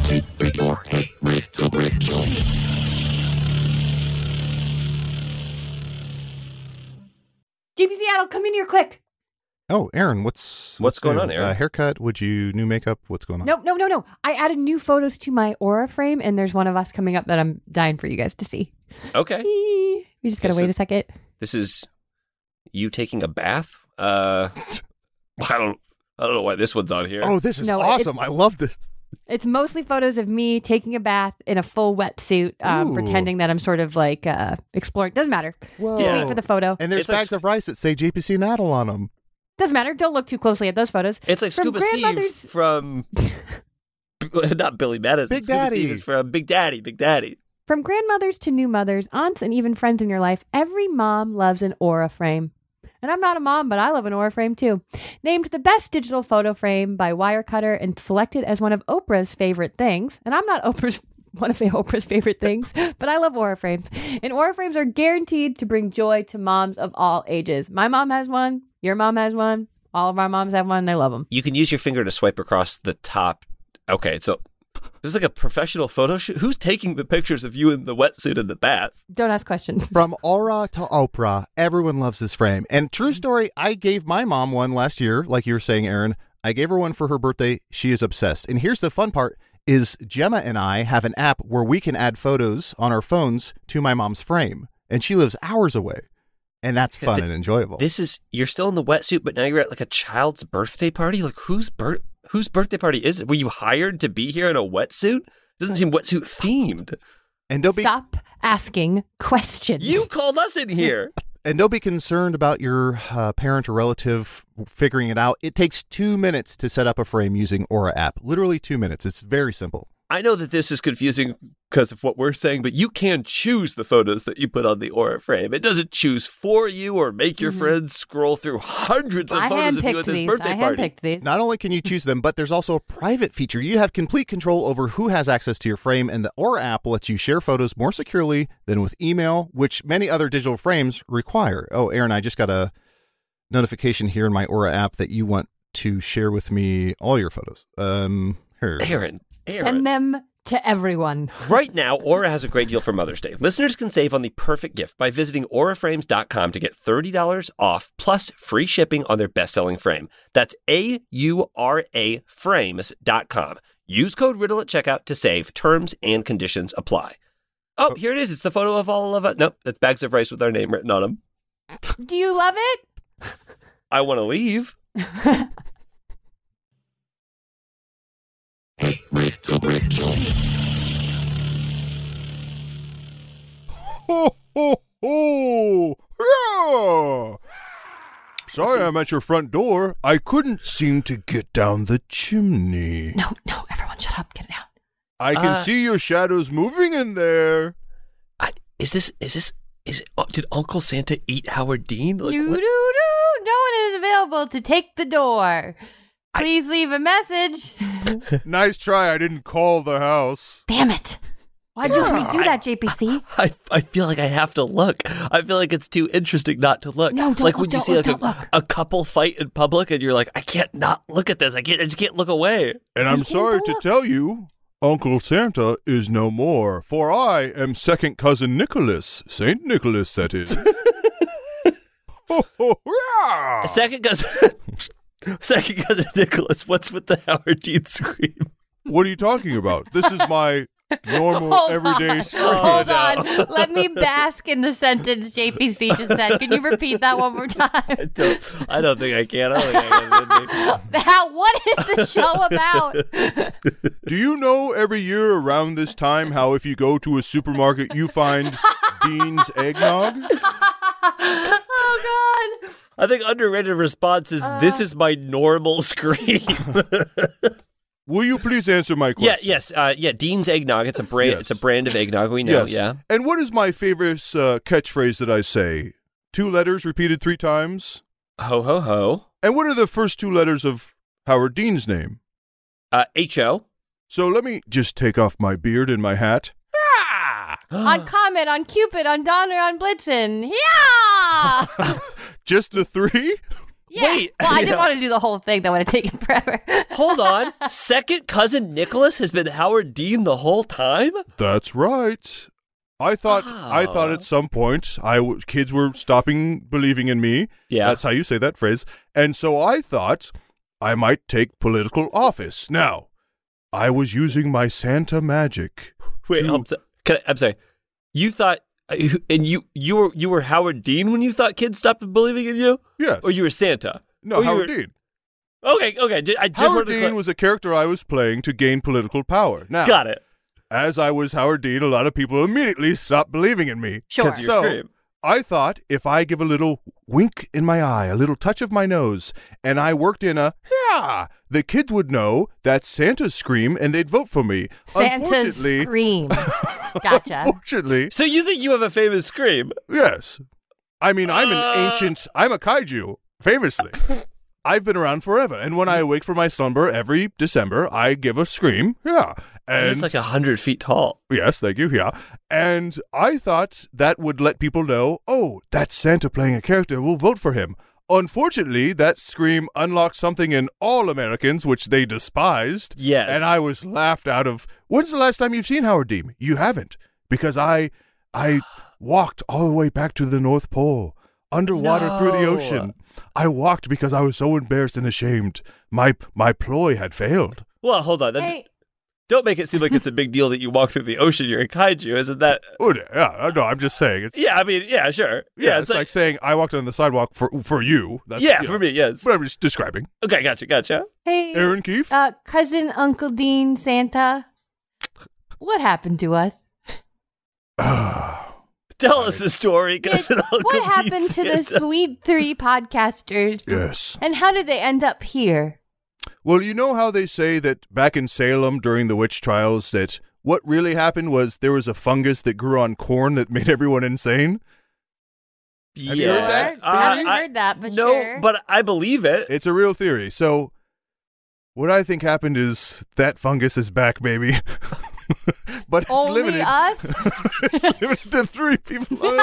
J P Seattle, come in here quick. Oh, Aaron, what's What's going new? on, Aaron? Uh, haircut? Would you new makeup? What's going on? No, no, no, no. I added new photos to my Aura frame, and there's one of us coming up that I'm dying for you guys to see. Okay. We just gotta Okay, so- wait a second. This is you taking a bath? Uh, I don't, I don't know why this one's on here. Oh, this is No, it- awesome. I love this. It's mostly photos of me taking a bath in a full wetsuit, um, Ooh. pretending that I'm sort of like uh, exploring. Doesn't matter. Whoa. Just wait for the photo. And there's It's like- bags of rice that say J P C Naddle on them. Doesn't matter. Don't look too closely at those photos. It's like From Scuba Steve grandmother's- from, not Billy Madison. Big Scuba Daddy. Steve is from Big Daddy, Big Daddy. From grandmothers to new mothers, aunts, and even friends in your life, every mom loves an Aura frame. And I'm not a mom, but I love an Aura frame too. Named the best digital photo frame by Wirecutter and selected as one of Oprah's favorite things. And I'm not Oprah's one of Oprah's favorite things, but I love Aura frames. And Aura frames are guaranteed to bring joy to moms of all ages. My mom has one. Your mom has one. All of our moms have one. And I love them. You can use your finger to swipe across the top. Okay, so this is like a professional photo shoot. Who's taking the pictures of you in the wetsuit in the bath? Don't ask questions. From Aura to Oprah, everyone loves this frame. And true story, I gave my mom one last year, like you were saying, Aaron. I gave her one for her birthday. She is obsessed. And here's the fun part is Gemma and I have an app where we can add photos on our phones to my mom's frame. And she lives hours away. And that's fun and enjoyable. This is, you're still in the wetsuit, but now you're at like a child's birthday party? Like whose birth, whose birthday party is it? Were you hired to be here in a wetsuit? Doesn't seem wetsuit themed. And don't be Stop asking questions. You called us in here. and don't be concerned about your uh, parent or relative figuring it out. It takes two minutes to set up a frame using Aura app. Literally two minutes. It's very simple. I know that this is confusing because of what we're saying, but you can choose the photos that you put on the Aura frame. It doesn't choose for you or make your Mhm. friends scroll through hundreds of I photos of you handpicked at this these. birthday I party. handpicked these. Not only can you choose them, but there's also a private feature. You have complete control over who has access to your frame, and the Aura app lets you share photos more securely than with email, which many other digital frames require. Oh, Aaron, I just got a notification here in my Aura app that you want to share with me all your photos. Um, here. Aaron, Aaron. Send them to everyone. Right now, Aura has a great deal for Mother's Day. Listeners can save on the perfect gift by visiting aura frames dot com to get thirty dollars off plus free shipping on their best-selling frame. That's A U R A frames dot com. Use code RIDDLE at checkout to save. Terms and conditions apply. Oh, here it is. It's the photo of all of us. Nope, that's bags of rice with our name written on them. Do you love it? I want to leave. Ho, ho, ho! Yeah! Sorry I'm at your front door. I couldn't seem to get down the chimney. No, no, everyone shut up. Get it out. I can Uh, see your shadows moving in there. I, is this, is this, is it, oh, did Uncle Santa eat Howard Dean? Like, Doo doo what- doo. No one is available to take the door. Please leave a message. Nice try. I didn't call the house. Damn it. Why'd you Yeah. redo that, J P C? I, I feel like I have to look. I feel like it's too interesting not to look. No, don't like look, when you don't see look, like don't a, look. a couple fight in public and you're like, I can't not look at this. I can't. I just can't look away. And I'm You sorry can't to look. tell you, Uncle Santa is no more, for I am second cousin Nicholas. Saint Nicholas, that is. Ho, ho, yeah! Second cousin, second cousin Nicholas. What's with the Howard Dean scream? What are you talking about? This is my normal, Hold everyday on. scream. Hold on. Let me bask in the sentence J P C just said. Can you repeat that one more time? I don't, I don't think I can. I don't think I can. That, what is the show about? Do you know every year around this time how if you go to a supermarket you find Dean's eggnog? Oh, God. I think underrated response is, Uh. this is my normal scream. Will you please answer my question? Yeah, yes, uh, yeah. Dean's eggnog. It's a brand. Yes. It's a brand of eggnog. We know. Yes. Yeah. And what is my favorite uh, catchphrase that I say? Two letters repeated three times. Ho ho ho. And what are the first two letters of Howard Dean's name? Uh, H O. So let me just take off my beard and my hat. On Comet, on Cupid, on Donner, on Blitzen. Yeah! Just the three? Yeah. Wait. Well, I didn't Yeah. want to do the whole thing. That would have taken forever. Hold on. Second cousin Nicholas has been Howard Dean the whole time? That's right. I thought I thought at some point I w- kids were stopping believing in me. Yeah. That's how you say that phrase. And so I thought I might take political office. Now, I was using my Santa magic. Wait, to- I'm, so- can I, I'm sorry. You thought, and you you were you were Howard Dean when you thought kids stopped believing in you, Yes. or you were Santa? no, or you Howard were- Dean. Okay, okay. ju- I just Howard wanted to Dean cla- was a character I was playing to gain political power. Now, got it. as I was Howard Dean, a lot of people immediately stopped believing in me. Sure. 'Cause of your So scream. I thought if I give a little wink in my eye, a little touch of my nose, and I worked in a yeah, the kids would know that's Santa's scream and they'd vote for me. Santa's Unfortunately, scream. Gotcha. unfortunately, So you think you have a famous scream? yes. I mean, I'm Uh. an ancient, I'm a kaiju, famously. I've been around forever, and when I awake from my slumber every December, I give a scream. Yeah. And It's like a hundred feet tall. yes, thank you. Yeah. And I thought that would let people know, oh, that's Santa playing a character. We'll vote for him. Unfortunately, that scream unlocked something in all Americans, which they despised. Yes. And I was laughed out of. When's the last time you've seen Howard Dean? You haven't. Because I I walked all the way back to the North Pole, underwater through the No. ocean. I walked because I was so embarrassed and ashamed. My my ploy had failed. Well, hold on. That, Hey, Don't make it seem like it's a big deal that you walk through the ocean. You're a kaiju, isn't that? Oh, yeah, no, I'm just saying. It's, Yeah, I mean, yeah, sure. Yeah, Yeah, it's, like, saying I walked on the sidewalk for for you. That's, yeah, you for know, me, yes. What I'm just describing. Okay, gotcha, gotcha. hey, Aaron Keefe? uh, cousin Uncle Dean Santa. What happened to us? Tell us a story, Did- cousin Uncle what Dean happened to the Santa. sweet three podcasters? Yes. And how did they end up here? Well, you know how they say that back in Salem during the witch trials that what really happened was there was a fungus that grew on corn that made everyone insane? Yeah. Have you heard that? Sure. I haven't Uh, I- heard that, but no, sure. but I believe it. It's a real theory. So what I think happened is that fungus is back, baby. But it's Only limited. us? It's limited to three people on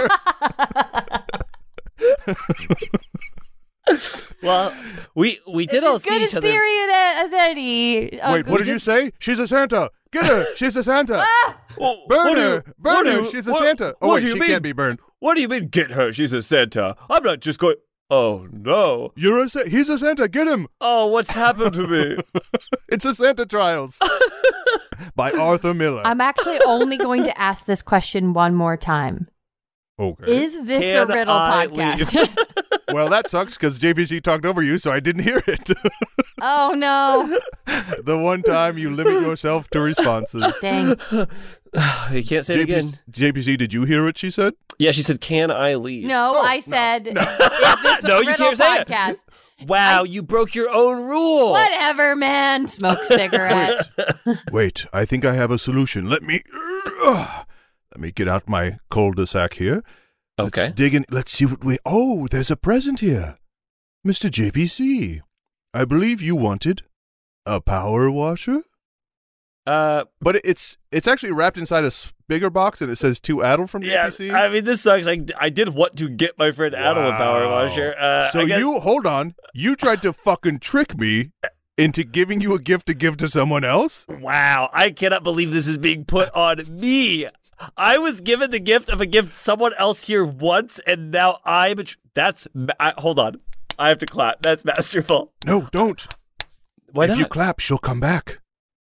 Earth. Well, we we did It's all as see good each a other. theory as any. Wait, Uncle what did you Dean. say? She's a Santa. Get her. She's a Santa. Oh, Burn what do her. you- Burn what do her. you- She's a what- Santa. Oh, what wait, do you she mean? can't be burned. What do you mean, get her? She's a Santa. I'm not just going. Oh no. You're a Sa- He's a Santa. Get him. Oh, what's happened to me? It's a Santa Trials by Arthur Miller. I'm actually only going to ask this question one more time. okay. Is this Can a riddle I podcast? Well, that sucks because J P C talked over you, so I didn't hear it. Oh, no. The one time you limit yourself to responses. Dang. You can't say it again. J P C, did you hear what she said? Yeah, she said, "Can I leave?" No, Oh, I said, is this a No, you riddle can't say it. podcast? Wow, you broke your own rule. Whatever, man. Smoke cigarette. Wait, I think I have a solution. Let me let me get out my cul-de-sac here. Okay. Let's dig in. Let's see what we. Oh, there's a present here, Mister J P C. I believe you wanted a power washer, Uh, but it's it's actually wrapped inside a s- bigger box, and it says to Adel from yeah. J P C. I mean, this sucks. I, I did want to get my friend Adam a power Wow. washer. Uh, so I guess- you hold on. You tried to fucking trick me into giving you a gift to give to someone else. Wow, I cannot believe this is being put on me. I was given the gift of a gift someone else here once, and now I'm. A tr- that's. ma- I, hold on. I have to clap. That's masterful. No, don't. Why if not? you clap, she'll come back.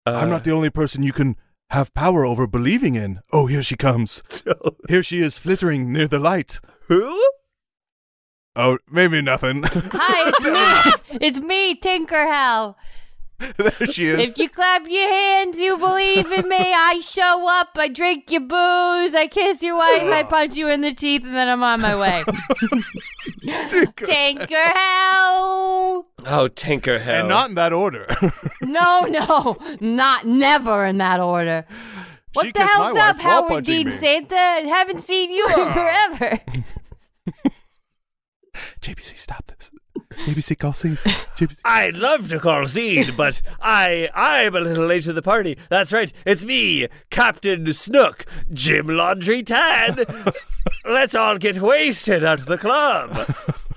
Uh, I'm not the only person you can have power over believing in. Oh, here she comes. Here she is flittering near the light. Who? Oh, maybe nothing. Hi, it's me. It's me, Tinkerhell. There she is. If you clap your hands, you believe in me. I show up. I drink your booze. I kiss your wife. I punch you in the teeth, and then I'm on my way. Tinkerhell. Oh, Tinkerhell. And not in that order. No, no, not never in that order. What She the kissed hell's my up, wife while Howard punching Dean me. Santa? I haven't seen you in forever. J P C, stop this. J P C, call C. J P C. I'd love to call Seed, but I I'm a little late to the party. That's right, it's me, Captain Snook, Jim Laundry Tan. Let's all get wasted at the club.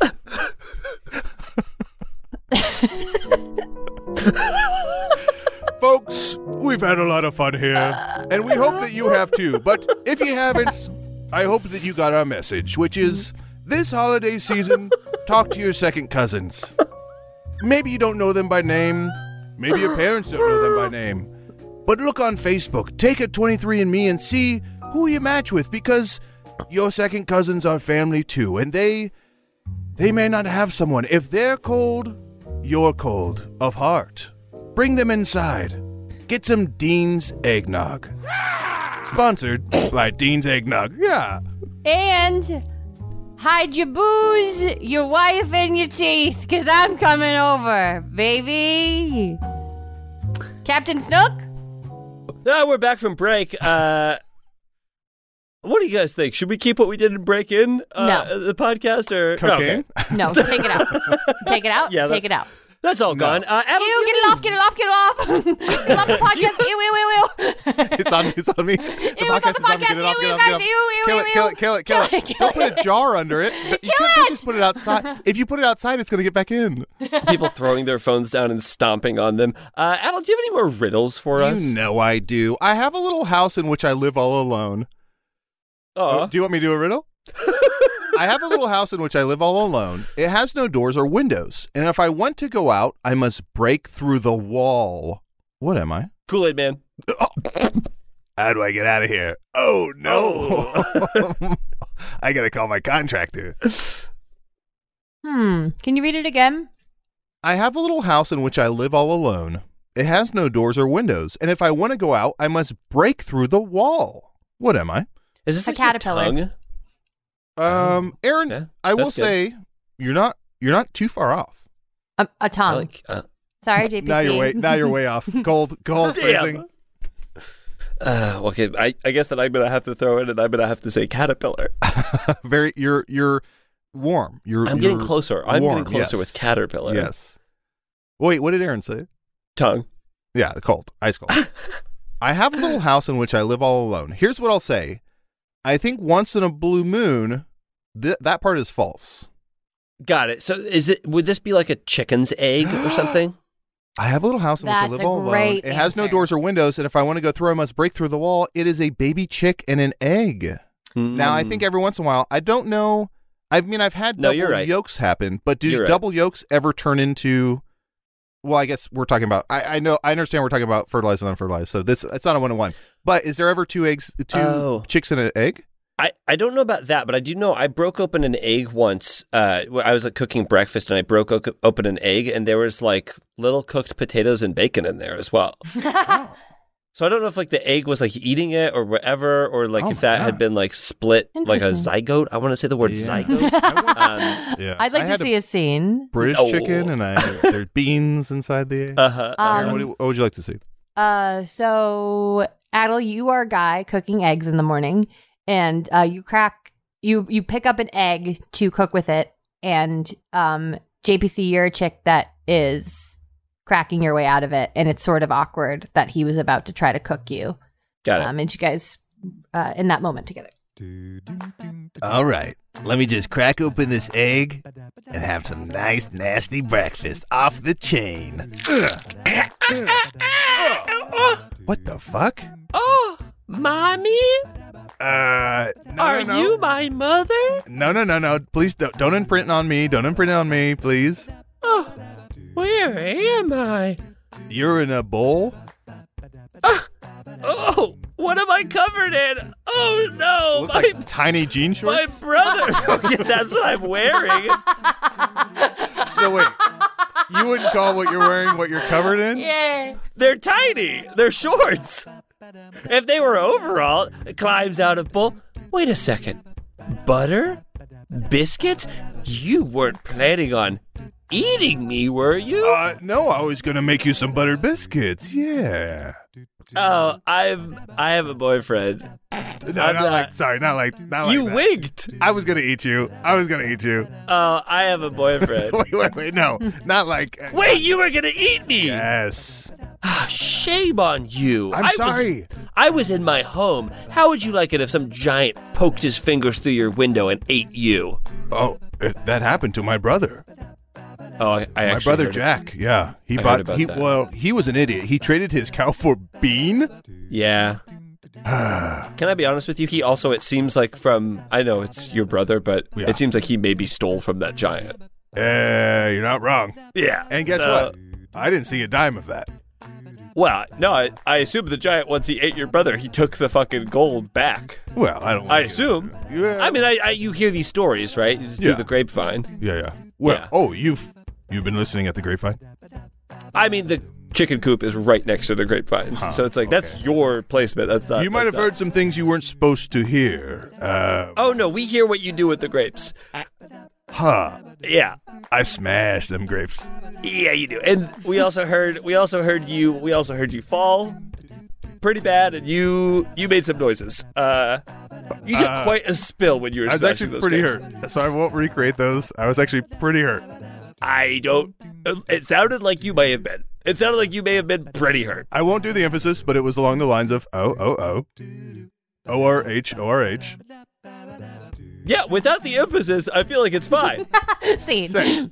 Folks, we've had a lot of fun here, and we hope that you have too. But if you haven't, I hope that you got our message, which is this holiday season, talk to your second cousins. Maybe you don't know them by name. Maybe your parents don't know them by name. But look on Facebook, take a twenty-three and me and see who you match with, because your second cousins are family too, and they they may not have someone. If they're cold, you're cold of heart. Bring them inside. Get some Dean's Eggnog. Sponsored by Dean's Eggnog. Yeah. And hide your booze, your wife, and your teeth, because I'm coming over, baby. Captain Snook? Ah, we're back from break. Uh, what do you guys think? Should we keep what we did in Break In? Uh, No. The podcast? Or Cocaine? Okay. No, take it out. Take it out. Yeah, that- take it out. That's all gone. Uh, Adam, Ew, get it off, get it off, get it off. Get it off the podcast. Ew, ew, ew, ew. It's on, it's on me. The Ew, it's on the is on me. podcast. Get it off, Ew, get it you off, get it guys. off. Ew, ew, Kill ew, it, kill ew. it, kill it, kill it. Kill it, kill Don't put it. a jar under it. You Kill can't it. just put it outside. If you put it outside, it's going to get back in. people throwing their phones down and stomping on them. Uh, Adel, do you have any more riddles for us? You know I do. I have a little house in which I live all alone. Aw. Oh, do you want me to do a riddle? I have a little house in which I live all alone. It has no doors or windows. And if I want to go out, I must break through the wall. What am I? Kool-Aid Man. How do I get out of here? Oh, no. I got to call my contractor. Hmm. Can you read it again? I have a little house in which I live all alone. It has no doors or windows. And if I want to go out, I must break through the wall. What am I? Is this A like your caterpillar. tongue? Um, Aaron, Yeah, I will that's good. say you're not you're not too far off. A, a I tongue. like, uh, Sorry, J P C. Now you're way now you're way off. Cold cold Damn. phrasing. uh, okay, I, I guess that I'm going to have to throw in and I'm going to have to say caterpillar. Very you're you're warm. You're I'm getting you're closer. I'm warm, getting closer yes. with caterpillar. Yes. Wait, what did Aaron say? Tongue. Yeah, the cold. Ice cold. I have a little house in which I live all alone. Here's what I'll say. I think once in a blue moon, th- that part is false. Got it. So is it? Would this be like a chicken's egg or something? I have a little house in which I That's live a all alone. great It has no answer. doors or windows, and if I want to go through, I must break through the wall. It is a baby chick and an egg. Now, I think every once in a while, I don't know. I mean, I've had No, double you're right. yolks happen, but do You're right. double yolks ever turn into? Well, I guess we're talking about. I, I know. I understand we're talking about fertilized and unfertilized. So this it's not a one on one. But is there ever two eggs, two Oh. chicks and an egg? I, I don't know about that, but I do know I broke open an egg once. Uh, when I was like cooking breakfast, and I broke o- open an egg, and there was like little cooked potatoes and bacon in there as well. So I don't know if like the egg was like eating it or whatever, or like Oh if my that God. had been like split like a Interesting. zygote. I want to say the word Yeah. zygote. um, Yeah, I'd like I to had see a scene. British Oh. chicken, and I there's beans inside the egg. uh-huh. Um, Aaron, what, do- what would you like to see? Uh, so Adel, you are a guy cooking eggs in the morning, and uh, you crack you you pick up an egg to cook with it, and um, J P C, you're a chick that is cracking your way out of it, and it's sort of awkward that he was about to try to cook you. Got it. Um, and you guys uh, in that moment together. All right, let me just crack open this egg and have some nice, nasty breakfast off the chain. What the fuck? Oh, mommy, Uh, no, are no, no. you my mother? No, no, no, no. Please don't, don't imprint on me. Don't imprint on me, please. Oh, where am I? You're in a bowl Oh, what am I covered in? Oh no, Looks my like tiny jean my shorts. brother. Okay, that's what I'm wearing. So wait, you wouldn't call what you're wearing what you're covered in? Yay. They're tiny. They're shorts. If they were overall, it climbs out of bowl. Wait a second. Butter? Biscuits? You weren't planning on eating me, were you? Uh, no, I was gonna make you some buttered biscuits. Yeah. Oh, I'm. I have a boyfriend. No, I'm not not- like. Sorry, not like. Not like You that. winked. I was gonna eat you. I was gonna eat you. Oh, I have a boyfriend. Wait, wait, wait. No, not like. Wait, you were gonna eat me? Yes. Ah, shame on you. I'm I was- sorry. I was in my home. How would you like it if some giant poked his fingers through your window and ate you? Oh, it, that happened to my brother. Oh, I, I My actually brother heard it. Jack. Yeah, he I heard bought. about He that. well, he was an idiot. He traded his cow for bean. Yeah. Can I be honest with you? He also, it seems like from, I know it's your brother, but Yeah. it seems like he maybe stole from that giant. Uh, you're not wrong. Yeah. And guess So- what? I didn't see a dime of that. Well, no, I, I assume the giant, once he ate your brother, he took the fucking gold back. Well, I don't. I wanna get assume. into it. Yeah. I mean, I, I you hear these stories, right? You just Yeah. through the grapevine. Yeah, yeah. Well, Yeah. oh, you've you've been listening at the grapevine. I mean, the chicken coop is right next to the grapevines, Huh, so it's like that's okay. your placement. That's not. you might that's have not- heard some things you weren't supposed to hear. Uh, Oh no, we hear what you do with the grapes. huh. Yeah, I smashed them grapes. yeah, you do. And we also heard, we also heard you, we also heard you fall pretty bad, and you you made some noises. Uh, you took Uh, quite a spill when you were. I was smashing actually those pretty grapes. hurt, so I won't recreate those. I was actually pretty hurt. I don't. It sounded like you may have been. It sounded like you may have been pretty hurt. I won't do the emphasis, but it was along the lines of O O O, O R H O R H. Yeah, without the emphasis, I feel like it's fine. Scene. Same.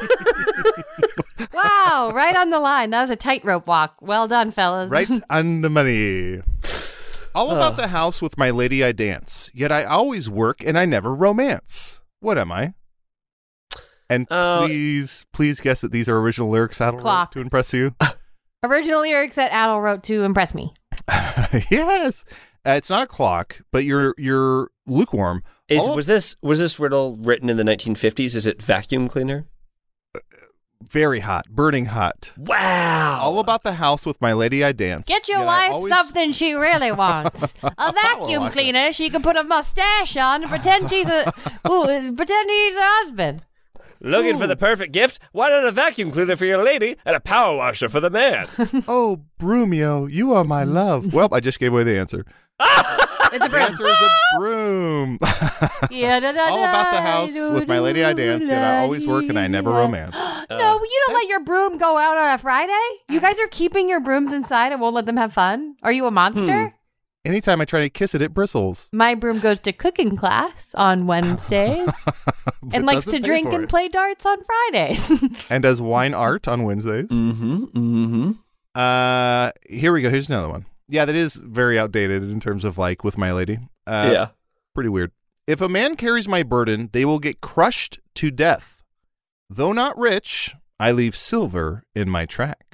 Wow, right on the line. That was a tightrope walk. Well done, fellas. Right on the money. All about the house with my lady I dance, yet I always work and I never romance. What am I? And Uh, please, please guess that these are original lyrics Adel wrote Clock. to impress you. Original lyrics that Adel wrote to impress me. Yes. Uh, it's not a clock, but you're you're lukewarm. Is All- was this was this riddle written in the nineteen fifties? Is it vacuum cleaner? Very hot, burning hot. Wow. All about the house with my lady I dance. Get your yet I wife always- something she really wants. A vacuum like it. cleaner she can put a mustache on and pretend she's a ooh, pretend he's a husband. Looking for the perfect gift? Why not a vacuum cleaner for your lady and a power washer for the man? Oh, Broomio, you are my love. Well, I just gave away the answer. It's a The broom. answer is a broom. Yeah, da, da, All about the da, house do, with my lady I dance, yet I always work and I never da. romance. No, you don't let your broom go out on a Friday? You guys are keeping your brooms inside and won't let them have fun? Are you a monster? Anytime I try to kiss it, it bristles. My broom goes to cooking class on Wednesdays But and likes doesn't to pay drink for and it. play darts on Fridays. And does wine art on Wednesdays. Mm-hmm. Mm-hmm. Uh, here we go. Here's another one. Yeah, that is very outdated in terms of like with my lady. Uh, yeah. Pretty weird. If a man carries my burden, they will get crushed to death. Though not rich, I leave silver in my track.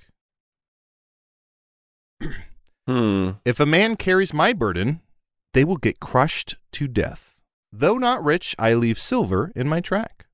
Hmm. If a man carries my burden, they will get crushed to death. Though not rich, I leave silver in my track.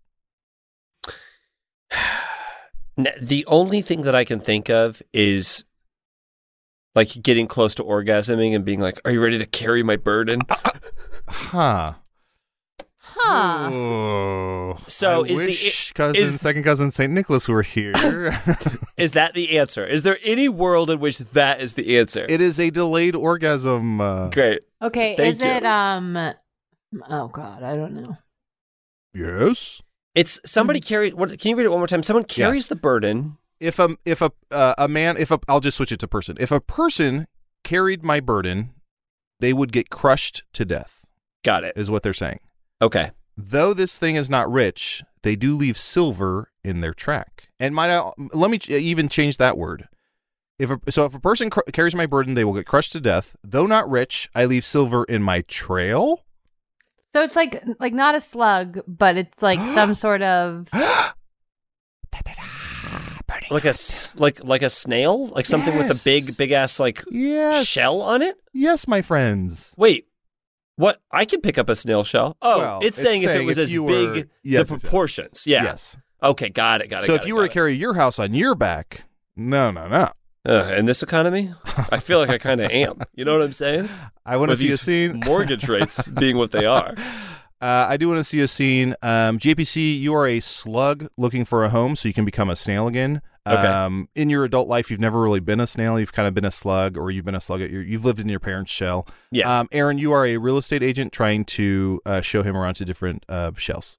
N- The only thing that I can think of is like getting close to orgasming and being like, "Are you ready to carry my burden?" Huh. Huh. Oh, So I is the- wish cousin, is- second cousin Saint Nicholas were here. Is that the answer? Is there any world in which that is the answer? It is a delayed orgasm. Uh, Great. Okay, Thank is you. it um oh god, I don't know. Yes. It's somebody carry. What? Can you read it one more time? Someone carries Yes. the burden. If a if a uh, a man if a I'll just switch it to person. If a person carried my burden, they would get crushed to death. Got it. Is what they're saying. Okay. Though this thing is not rich, they do leave silver in their track. And might I, let me ch- even change that word. If a, so, if a person cr- carries my burden, they will get crushed to death. Though not rich, I leave silver in my trail. So it's like like not a slug, but it's like some sort of Burning Like a s- like like a snail, like something with a Yes. big big ass like Yes. shell on it. Yes, my friends. Wait, what? I can pick up a snail shell. Oh, Well, it's, it's saying if it saying was if as you big were- the yes, exactly. proportions. Yeah. Yes. Okay, got it, got it. So got if it, you were to got it. carry your house on your back, no, no, no. Uh, in this economy, I feel like I kind of am. You know what I'm saying? I want to With see a these scene. mortgage rates being what they are. Uh, I do want to see a scene. Um, J P C, you are a slug looking for a home so you can become a snail again. Okay. Um, in your adult life, you've never really been a snail. You've kind of been a slug, or you've been a slug. At your, you've lived in your parents' shell. Yeah. Um, Aaron, you are a real estate agent trying to uh, show him around to different uh, shells.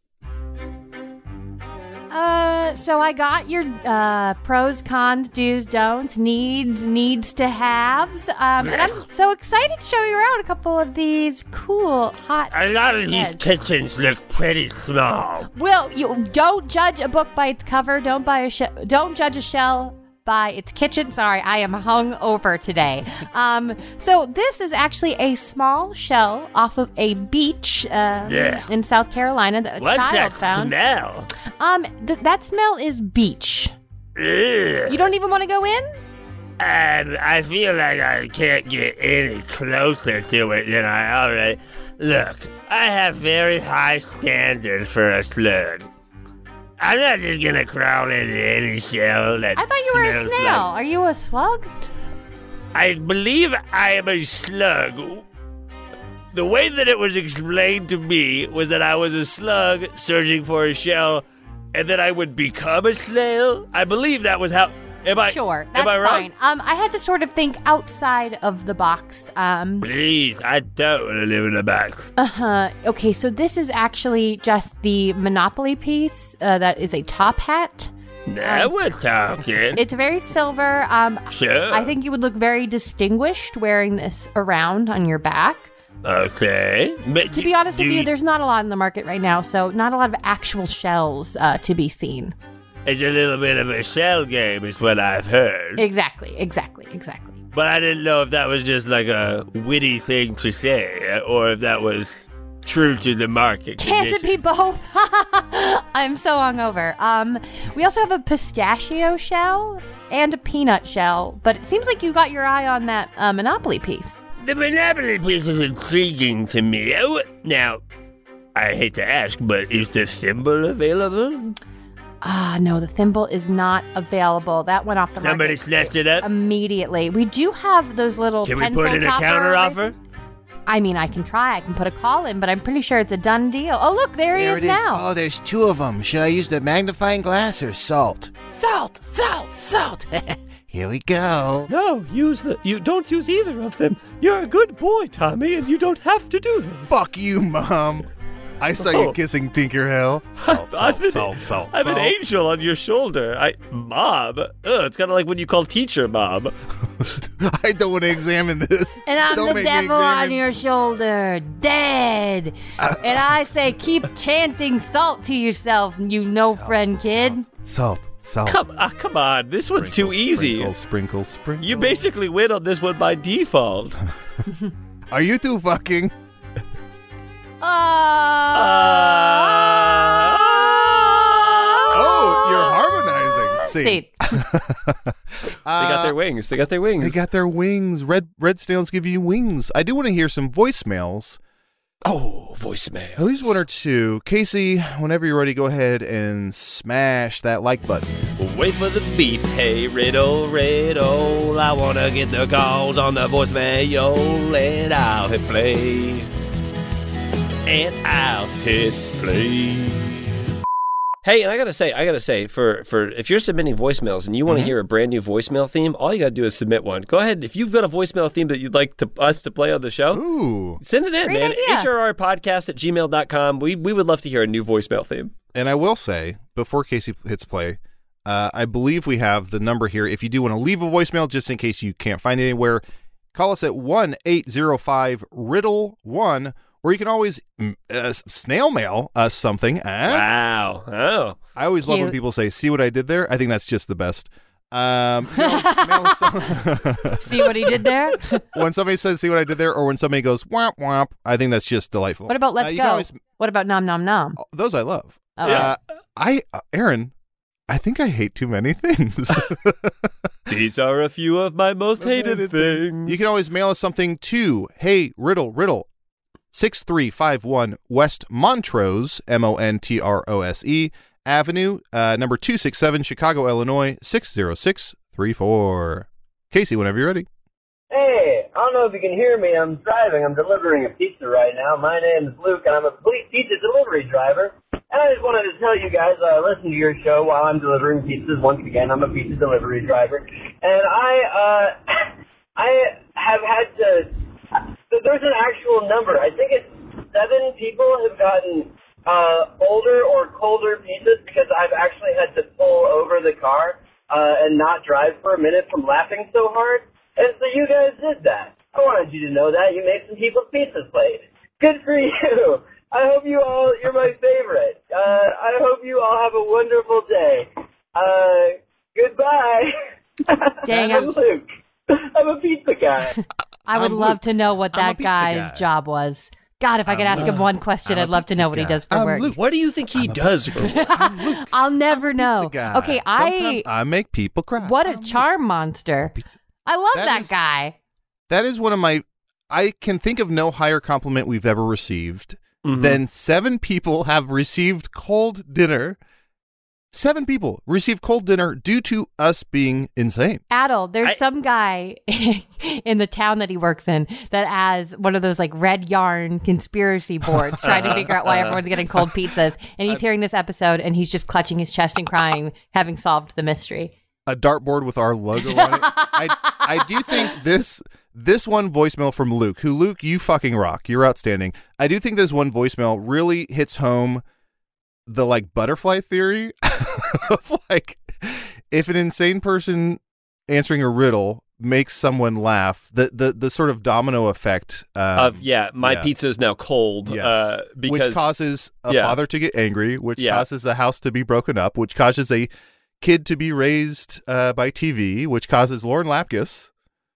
Uh, so I got your uh, pros, cons, do's, don'ts, needs, needs to haves. Um, and I'm so excited to show you around a couple of these cool, hot. A lot of these beds. kitchens look pretty small. Will you don't judge a book by its cover? Don't buy a she- don't judge a shell by its kitchen. Sorry, I am hung over today. Um, so this is actually a small shell off of a beach um, Yeah. in South Carolina that a What's child that found. smell? Um, th- that smell is beach. Ugh. You don't even want to go in? And I feel like I can't get any closer to it than I already. Look, I have very high standards for a slug. I'm not just gonna crawl into any shell that I thought you were a smells snail. like- Are you a slug? I believe I am a slug. The way that it was explained to me was that I was a slug searching for a shell, and then I would become a snail. I believe that was how. Am I Sure, Am that's I wrong? fine. Um, I had to sort of think outside of the box. Um, Please, I don't want to live in a box. uh huh. Okay, so this is actually just the Monopoly piece. Uh, that is a top hat. Now Um, we're talking. It's very silver. Um, Sure. I think you would look very distinguished wearing this around on your back. Okay. But To be honest do with you, there's not a lot in the market right now, so not a lot of actual shells uh, to be seen. it's a little bit of a shell game, is what I've heard. Exactly, exactly, exactly. But I didn't know if that was just like a witty thing to say, or if that was true to the market. Can't it condition. be both? I'm so hungover. Um, we also have a pistachio shell and a peanut shell, but it seems like you got your eye on that uh, Monopoly piece. The Monopoly piece is intriguing to me. Oh, now, I hate to ask, but is the thimble available? Ah, no, the thimble is not available. That went off the Somebody market snatched it up? immediately. We do have those little Can we pencil put in a topper counter erasers. offer? I mean, I can try. I can put a call in, but I'm pretty sure it's a done deal. Oh, look, there, he There is it is. now. Oh, there's two of them. Should I use the magnifying glass or salt? Salt, salt, salt. Here we go. No, use the. You don't use either of them. You're a good boy, Tommy, and you don't have to do this. Fuck you, Mom. I saw Oh. you kissing Tinkerhell. Salt, I'm salt, an- salt, salt, I'm an salt. angel on your shoulder. I, mom. Ugh, it's kind of like when you call teacher mom. I don't want to examine this. And I'm Don't the make me devil on examine- your shoulder, dead. and I say, keep chanting salt to yourself, you no friend kid. Salt, salt. Come, ah, come on. This one's too Sprinkle, easy. Sprinkle, sprinkle, sprinkle. You basically win on this one by default. Are you two fucking? Uh, Oh, you're harmonizing. See, See, They got their wings. They got their wings. They got their wings. Red red snails give you wings. I do want to hear some voicemails. oh, voicemail. At least one or two. Casey, whenever you're ready, go ahead and smash that like button. Wait for the beep. Hey, riddle, riddle. I want to get the calls on the voicemail, and I'll hit play. And I'll hit play. Hey, and I gotta say, I gotta say, for, for if you're submitting voicemails and you want to Mm-hmm. hear a brand new voicemail theme, all you gotta do is submit one. Go ahead. If you've got a voicemail theme that you'd like to, us to play on the show, Ooh. send it in, Great man. idea. H R R podcast at gmail dot com. We, we would love to hear a new voicemail theme. And I will say, before Casey hits play, uh, I believe we have the number here. If you do want to leave a voicemail, just in case you can't find it anywhere, call us at one eight zero five riddle one, or you can always mm, uh, snail mail us something. Eh? Wow. Oh. I always love when Cute. people say, see what I did there? I think that's just the best. Um, mail, mail some- see what he did there? when somebody says, see what I did there, or when somebody goes, womp, womp, I think that's just delightful. What about Uh, let's you go? can always- What about nom nom nom? those I love. Oh, Uh, I, uh, Aaron, I think I hate too many things. These are a few of my most hated things. You can always mail us something to, hey, Riddle, Riddle, six three five one West Montrose, M O N T R O S E, Avenue, uh, number two sixty-seven, Chicago, Illinois, six zero six three four. Casey, whenever you're ready. Hey, I don't know if you can hear me. I'm driving. I'm delivering a pizza right now. My name is Luke, and I'm a police pizza delivery driver. And I just wanted to tell you guys, I listen to your show while I'm delivering pizzas. Once again, I'm a pizza delivery driver. And I, uh, I have had to, there's an actual number. I think it's seven people have gotten uh, older or colder pizzas because I've actually had to pull over the car uh, and not drive for a minute from laughing so hard. And so you guys did that. I wanted you to know that. You made some people's pizzas late. Good for you. I hope you all, you're my favorite. Uh, I hope you all have a wonderful day. Uh, goodbye. Dang, I'm I'm- Luke. I'm a pizza guy. I would I'm love Luke. to know what I'm a that pizza guy's guy. job was. God, if I could I'm ask him Luke. one question, I'm a I'd love to pizza know what he guy. does for I'm work. Luke. What do you think he does for work? I'll never know. Pizza guy. Okay, I Sometimes I make people cry. what a I'm charm monster. Pizza. I love That that, is- guy. That is one of my. I can think of no higher compliment we've ever received Mhm. than seven people have received cold dinner. Seven people received cold dinner due to us being insane. Adel, there's I- some guy in the town that he works in that has one of those like red yarn conspiracy boards trying to figure out why everyone's getting cold pizzas. And he's hearing this episode and he's just clutching his chest and crying, having solved the mystery. A dartboard with our logo on it. I I do think this this one voicemail from Luke, who Luke, you fucking rock. You're outstanding. I do think this one voicemail really hits home the like butterfly theory of like if an insane person answering a riddle makes someone laugh, the the the sort of domino effect um, Of yeah, my yeah. pizza is now cold. Yes. Uh, because which causes a yeah. father to get angry, which Yeah. causes a house to be broken up, which causes a kid to be raised uh, by T V, which causes Lauren Lapkus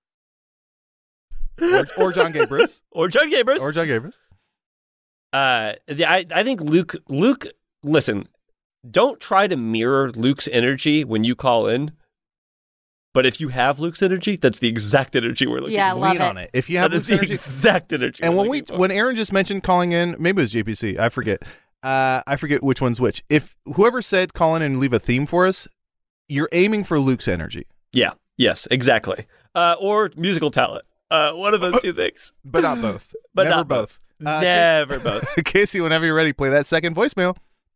or, or John Gabris or John Gabris or John Gabris. Uh, the, I I think Luke Luke. Listen, don't try to mirror Luke's energy when you call in. But if you have Luke's energy, that's the exact energy we're looking Yeah, I for. love Lean it. on it. If you have That is Luke's the energy, exact energy. and we're when we looking for. when Aaron just mentioned calling in, maybe it was J P C, I forget. Uh, I forget which one's which. If whoever said call in and leave a theme for us, you're aiming for Luke's energy, yeah, yes, exactly. Uh, or musical talent. Uh, one of those two things. but not both. But Never not both. Uh, Never both. Casey, whenever you're ready, play that second voicemail.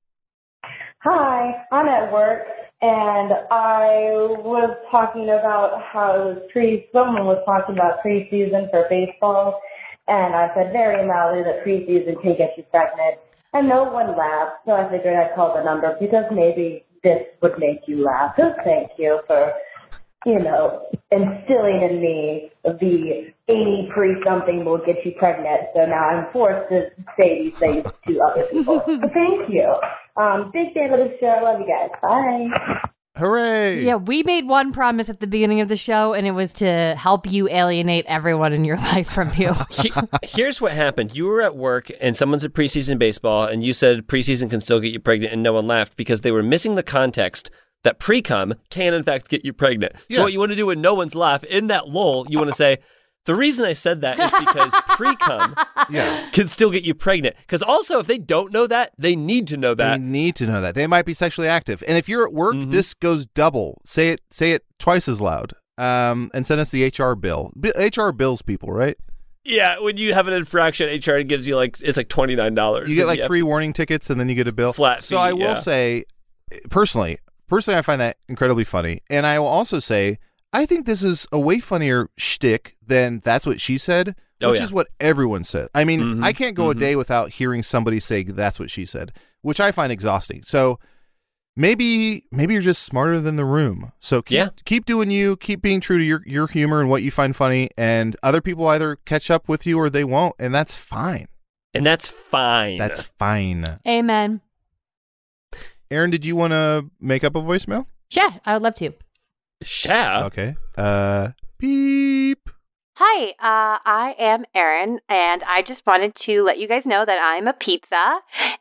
Hi, I'm at work, and I was talking about how it was pre. Someone was talking about preseason for baseball, and I said very loudly that preseason can get you pregnant, and no one laughed. So I figured I'd call the number because maybe this would make you laugh. So thank you for, you know, instilling in me the any pre-something will get you pregnant. So now I'm forced to say these things to other people. So thank you. Um, big fan of the show. Love you guys. Bye. Hooray! Yeah, we made one promise at the beginning of the show, and it was to help you alienate everyone in your life from you. He- Here's what happened. You were at work and someone said preseason baseball and you said preseason can still get you pregnant and no one laughed because they were missing the context that pre-cum can in fact get you pregnant. Yes. So what you want to do when no one's laugh, in that lull, you want to say, the reason I said that is because pre-cum Yeah. can still get you pregnant. Because also, if they don't know that, they need to know They that. need to know that. They might be sexually active. And if you're at work, Mhm. this goes double. Say it say it twice as loud. Um, and send us the H R bill. B- H R bills people, right? Yeah, when you have an infraction, H R gives you like, it's like twenty-nine dollars. You get and like have- three warning tickets and then you get a bill. Flat So fee, I will yeah. say, personally, personally, I find that incredibly funny. And I will also say, I think this is a way funnier shtick than That's What She Said, Oh, which yeah. is what everyone says. I mean, Mhm, I can't go a mhm. day without hearing somebody say That's What She Said, which I find exhausting. So maybe maybe you're just smarter than the room. So keep Yeah. keep doing you, keep being true to your, your humor and what you find funny, and other people either catch up with you or they won't, and that's fine. And that's fine. That's fine. Amen. Aaron, did you want to make up a voicemail? Yeah, I would love to. Sha. Okay. Uh, beep. Hi, uh, I am Erin, and I just wanted to let you guys know that I'm a pizza,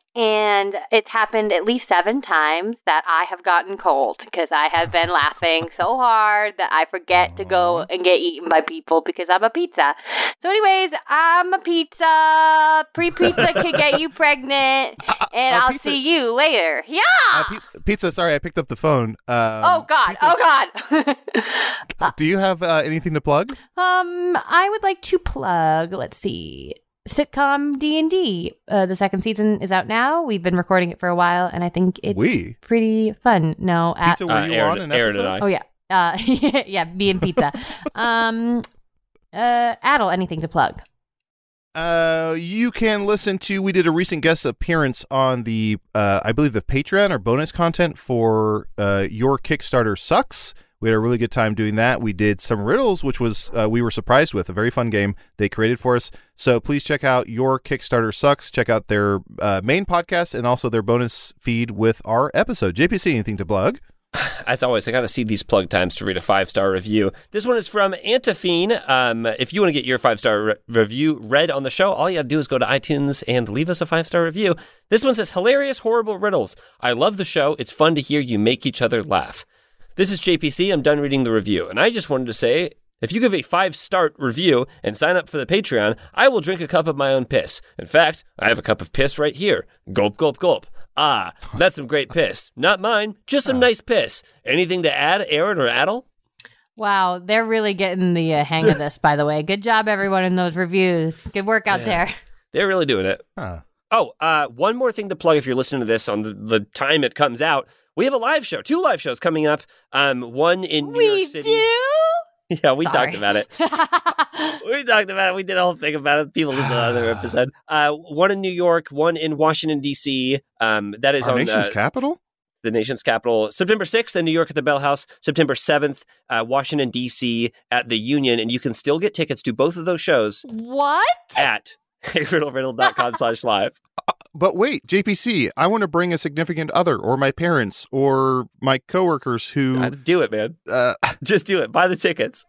And it's happened at least seven times that I have gotten cold because I have been laughing so hard that I forget to go and get eaten by people because I'm a pizza. So anyways, I'm a pizza. Pre-pizza can get you pregnant. And uh, I'll pizza. see you later. Yeah! Uh, pizza, pizza, sorry, I picked up the phone. Um, oh, God. Pizza, Oh, God. do you have uh, anything to plug? Um, I would like to plug, let's see, sitcom D and D. Uh, the second season is out now. We've been recording it for a while, and I think it's We? pretty fun. No, at, Pizza, were Uh, you Aaron- on an Aaron episode? and I. oh yeah, uh, yeah, me and Pizza. um, uh, Adel, anything to plug? Uh, you can listen to. We did a recent guest appearance on the, uh, I believe the Patreon or bonus content for uh, Your Kickstarter Sucks. We had a really good time doing that. We did some riddles, which was uh, we were surprised with. A very fun game they created for us. So please check out Your Kickstarter Sucks. Check out their uh, main podcast and also their bonus feed with our episode. J P C, anything to plug? As always, I got to see these plug times to read a five-star review. This one is from Antiphene. Um, if you want to get your five-star re- review read on the show, all you got to do is go to iTunes and leave us a five-star review. This one says, hilarious, horrible riddles. I love the show. It's fun to hear you make each other laugh. This is J P C. I'm done reading the review. And I just wanted to say, if you give a five-star review and sign up for the Patreon, I will drink a cup of my own piss. In fact, I have a cup of piss right here. Gulp, gulp, gulp. Ah, that's some great piss. Not mine, just some nice piss. Anything to add, Aaron or Adel? Wow, they're really getting the uh, hang of this, by the way. Good job, everyone, in those reviews. Good work out Yeah. there. They're really doing it. Huh. Oh, uh, one more thing to plug if you're listening to this on the, the time it comes out. We have a live show, two live shows coming up. Um, one in New We York City. do? Yeah, we Sorry. talked about it. We talked about it. We did a whole thing about it. People listen to the other episode. Uh, one in New York, one in Washington, D C. Um, that is Our on nation's uh, capital? the nation's capital. September sixth in New York at the Bell House. September seventh, uh, Washington, D C at the Union. And you can still get tickets to both of those shows What? at riddleriddle.com slash live. But wait, J P C, I want to bring a significant other or my parents or my coworkers who... Uh, do it, man. Uh, Just do it. Buy the tickets.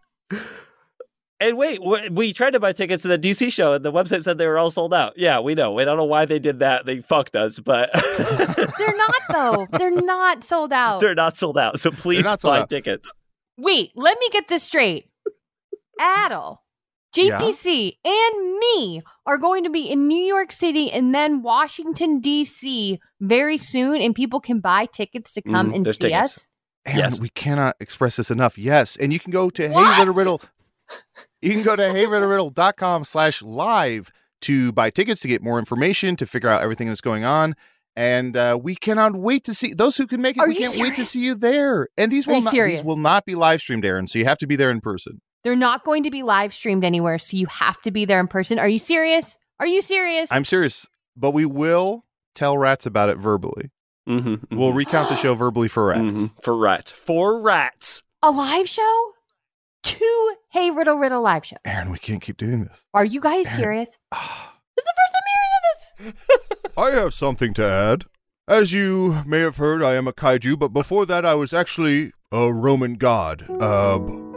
And wait, we- we tried to buy tickets to the D C show, and the website said they were all sold out. Yeah, we know. We don't know why they did that. They fucked us, but They're not, though. They're not sold out. they're not sold out. So please not sold buy out. tickets. Wait, let me get this straight. Adel, J P C, and me are going to be in New York City and then Washington, D C very soon, and people can buy tickets to come Mhm, and there's see tickets. us. Aaron, Yes. we cannot express this enough. Yes. And you can go to What? Hey Riddle Riddle. You can go to heyriddleriddle.com slash live to buy tickets, to get more information, to figure out everything that's going on. And uh, we cannot wait to see those who can make it. Are we you can't wait to serious? see you there. And these Are will you not, serious? these will not be live streamed, Aaron. So you have to be there in person. They're not going to be live streamed anywhere, so you have to be there in person. Are you serious? Are you serious? I'm serious, but we will tell rats about it verbally. Mm-hmm, We'll recount the show verbally for rats. For rats. For rats. A live show? Two Hey Riddle Riddle live show. Aaron, we can't keep doing this. Are you guys Aaron. serious? This is the first I'm hearing of this. I have something to add. As you may have heard, I am a kaiju, but before that, I was actually a Roman god. Uh,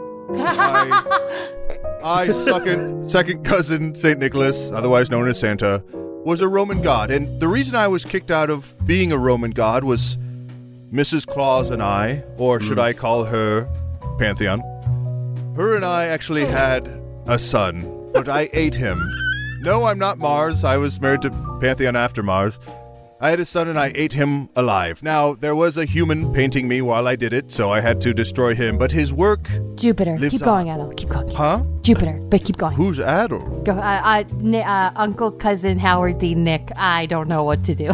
I, I second second cousin Saint Nicholas, otherwise known as Santa, was a Roman god, and the reason I was kicked out of being a Roman god was Missus Claus and I, or should I call her Pantheon. Her and I actually had a son, but I ate him. No, I'm not Mars. I was married to Pantheon after Mars. I had a son and I ate him alive. Now, there was a human painting me while I did it, so I had to destroy him, but his work... Jupiter. lives Keep on. going, Adel. Keep going. Huh? Jupiter, but keep going. Who's Adel? Go, uh, uh, Ni- uh, Uncle, cousin, Howard D. Nick. I don't know what to do.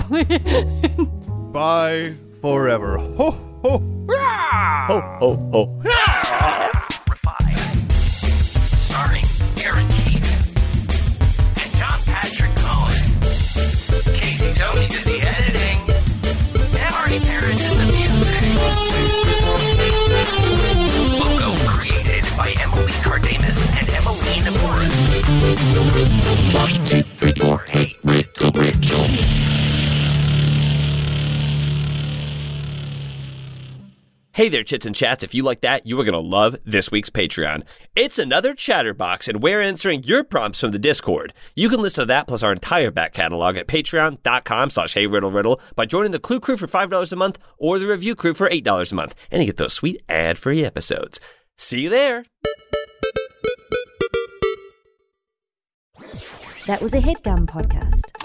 Bye forever. Ho, ho, Ho, ho, ho. Refined. Starring Aaron Keith and John Patrick Cohen. Casey Tony did the editing. And Marty Parrish did the music. Logo created by Emily Cardamus and Emmeline Morris. Hey, Riddle, Riddle. Hey there, chits and chats. If you like that, you are going to love this week's Patreon. It's another Chatterbox, and we're answering your prompts from the Discord. You can listen to that plus our entire back catalog at patreon.com slash heyriddleriddle by joining the Clue Crew for five dollars a month or the Review Crew for eight dollars a month. And you get those sweet ad-free episodes. See you there. That was a HeadGum podcast.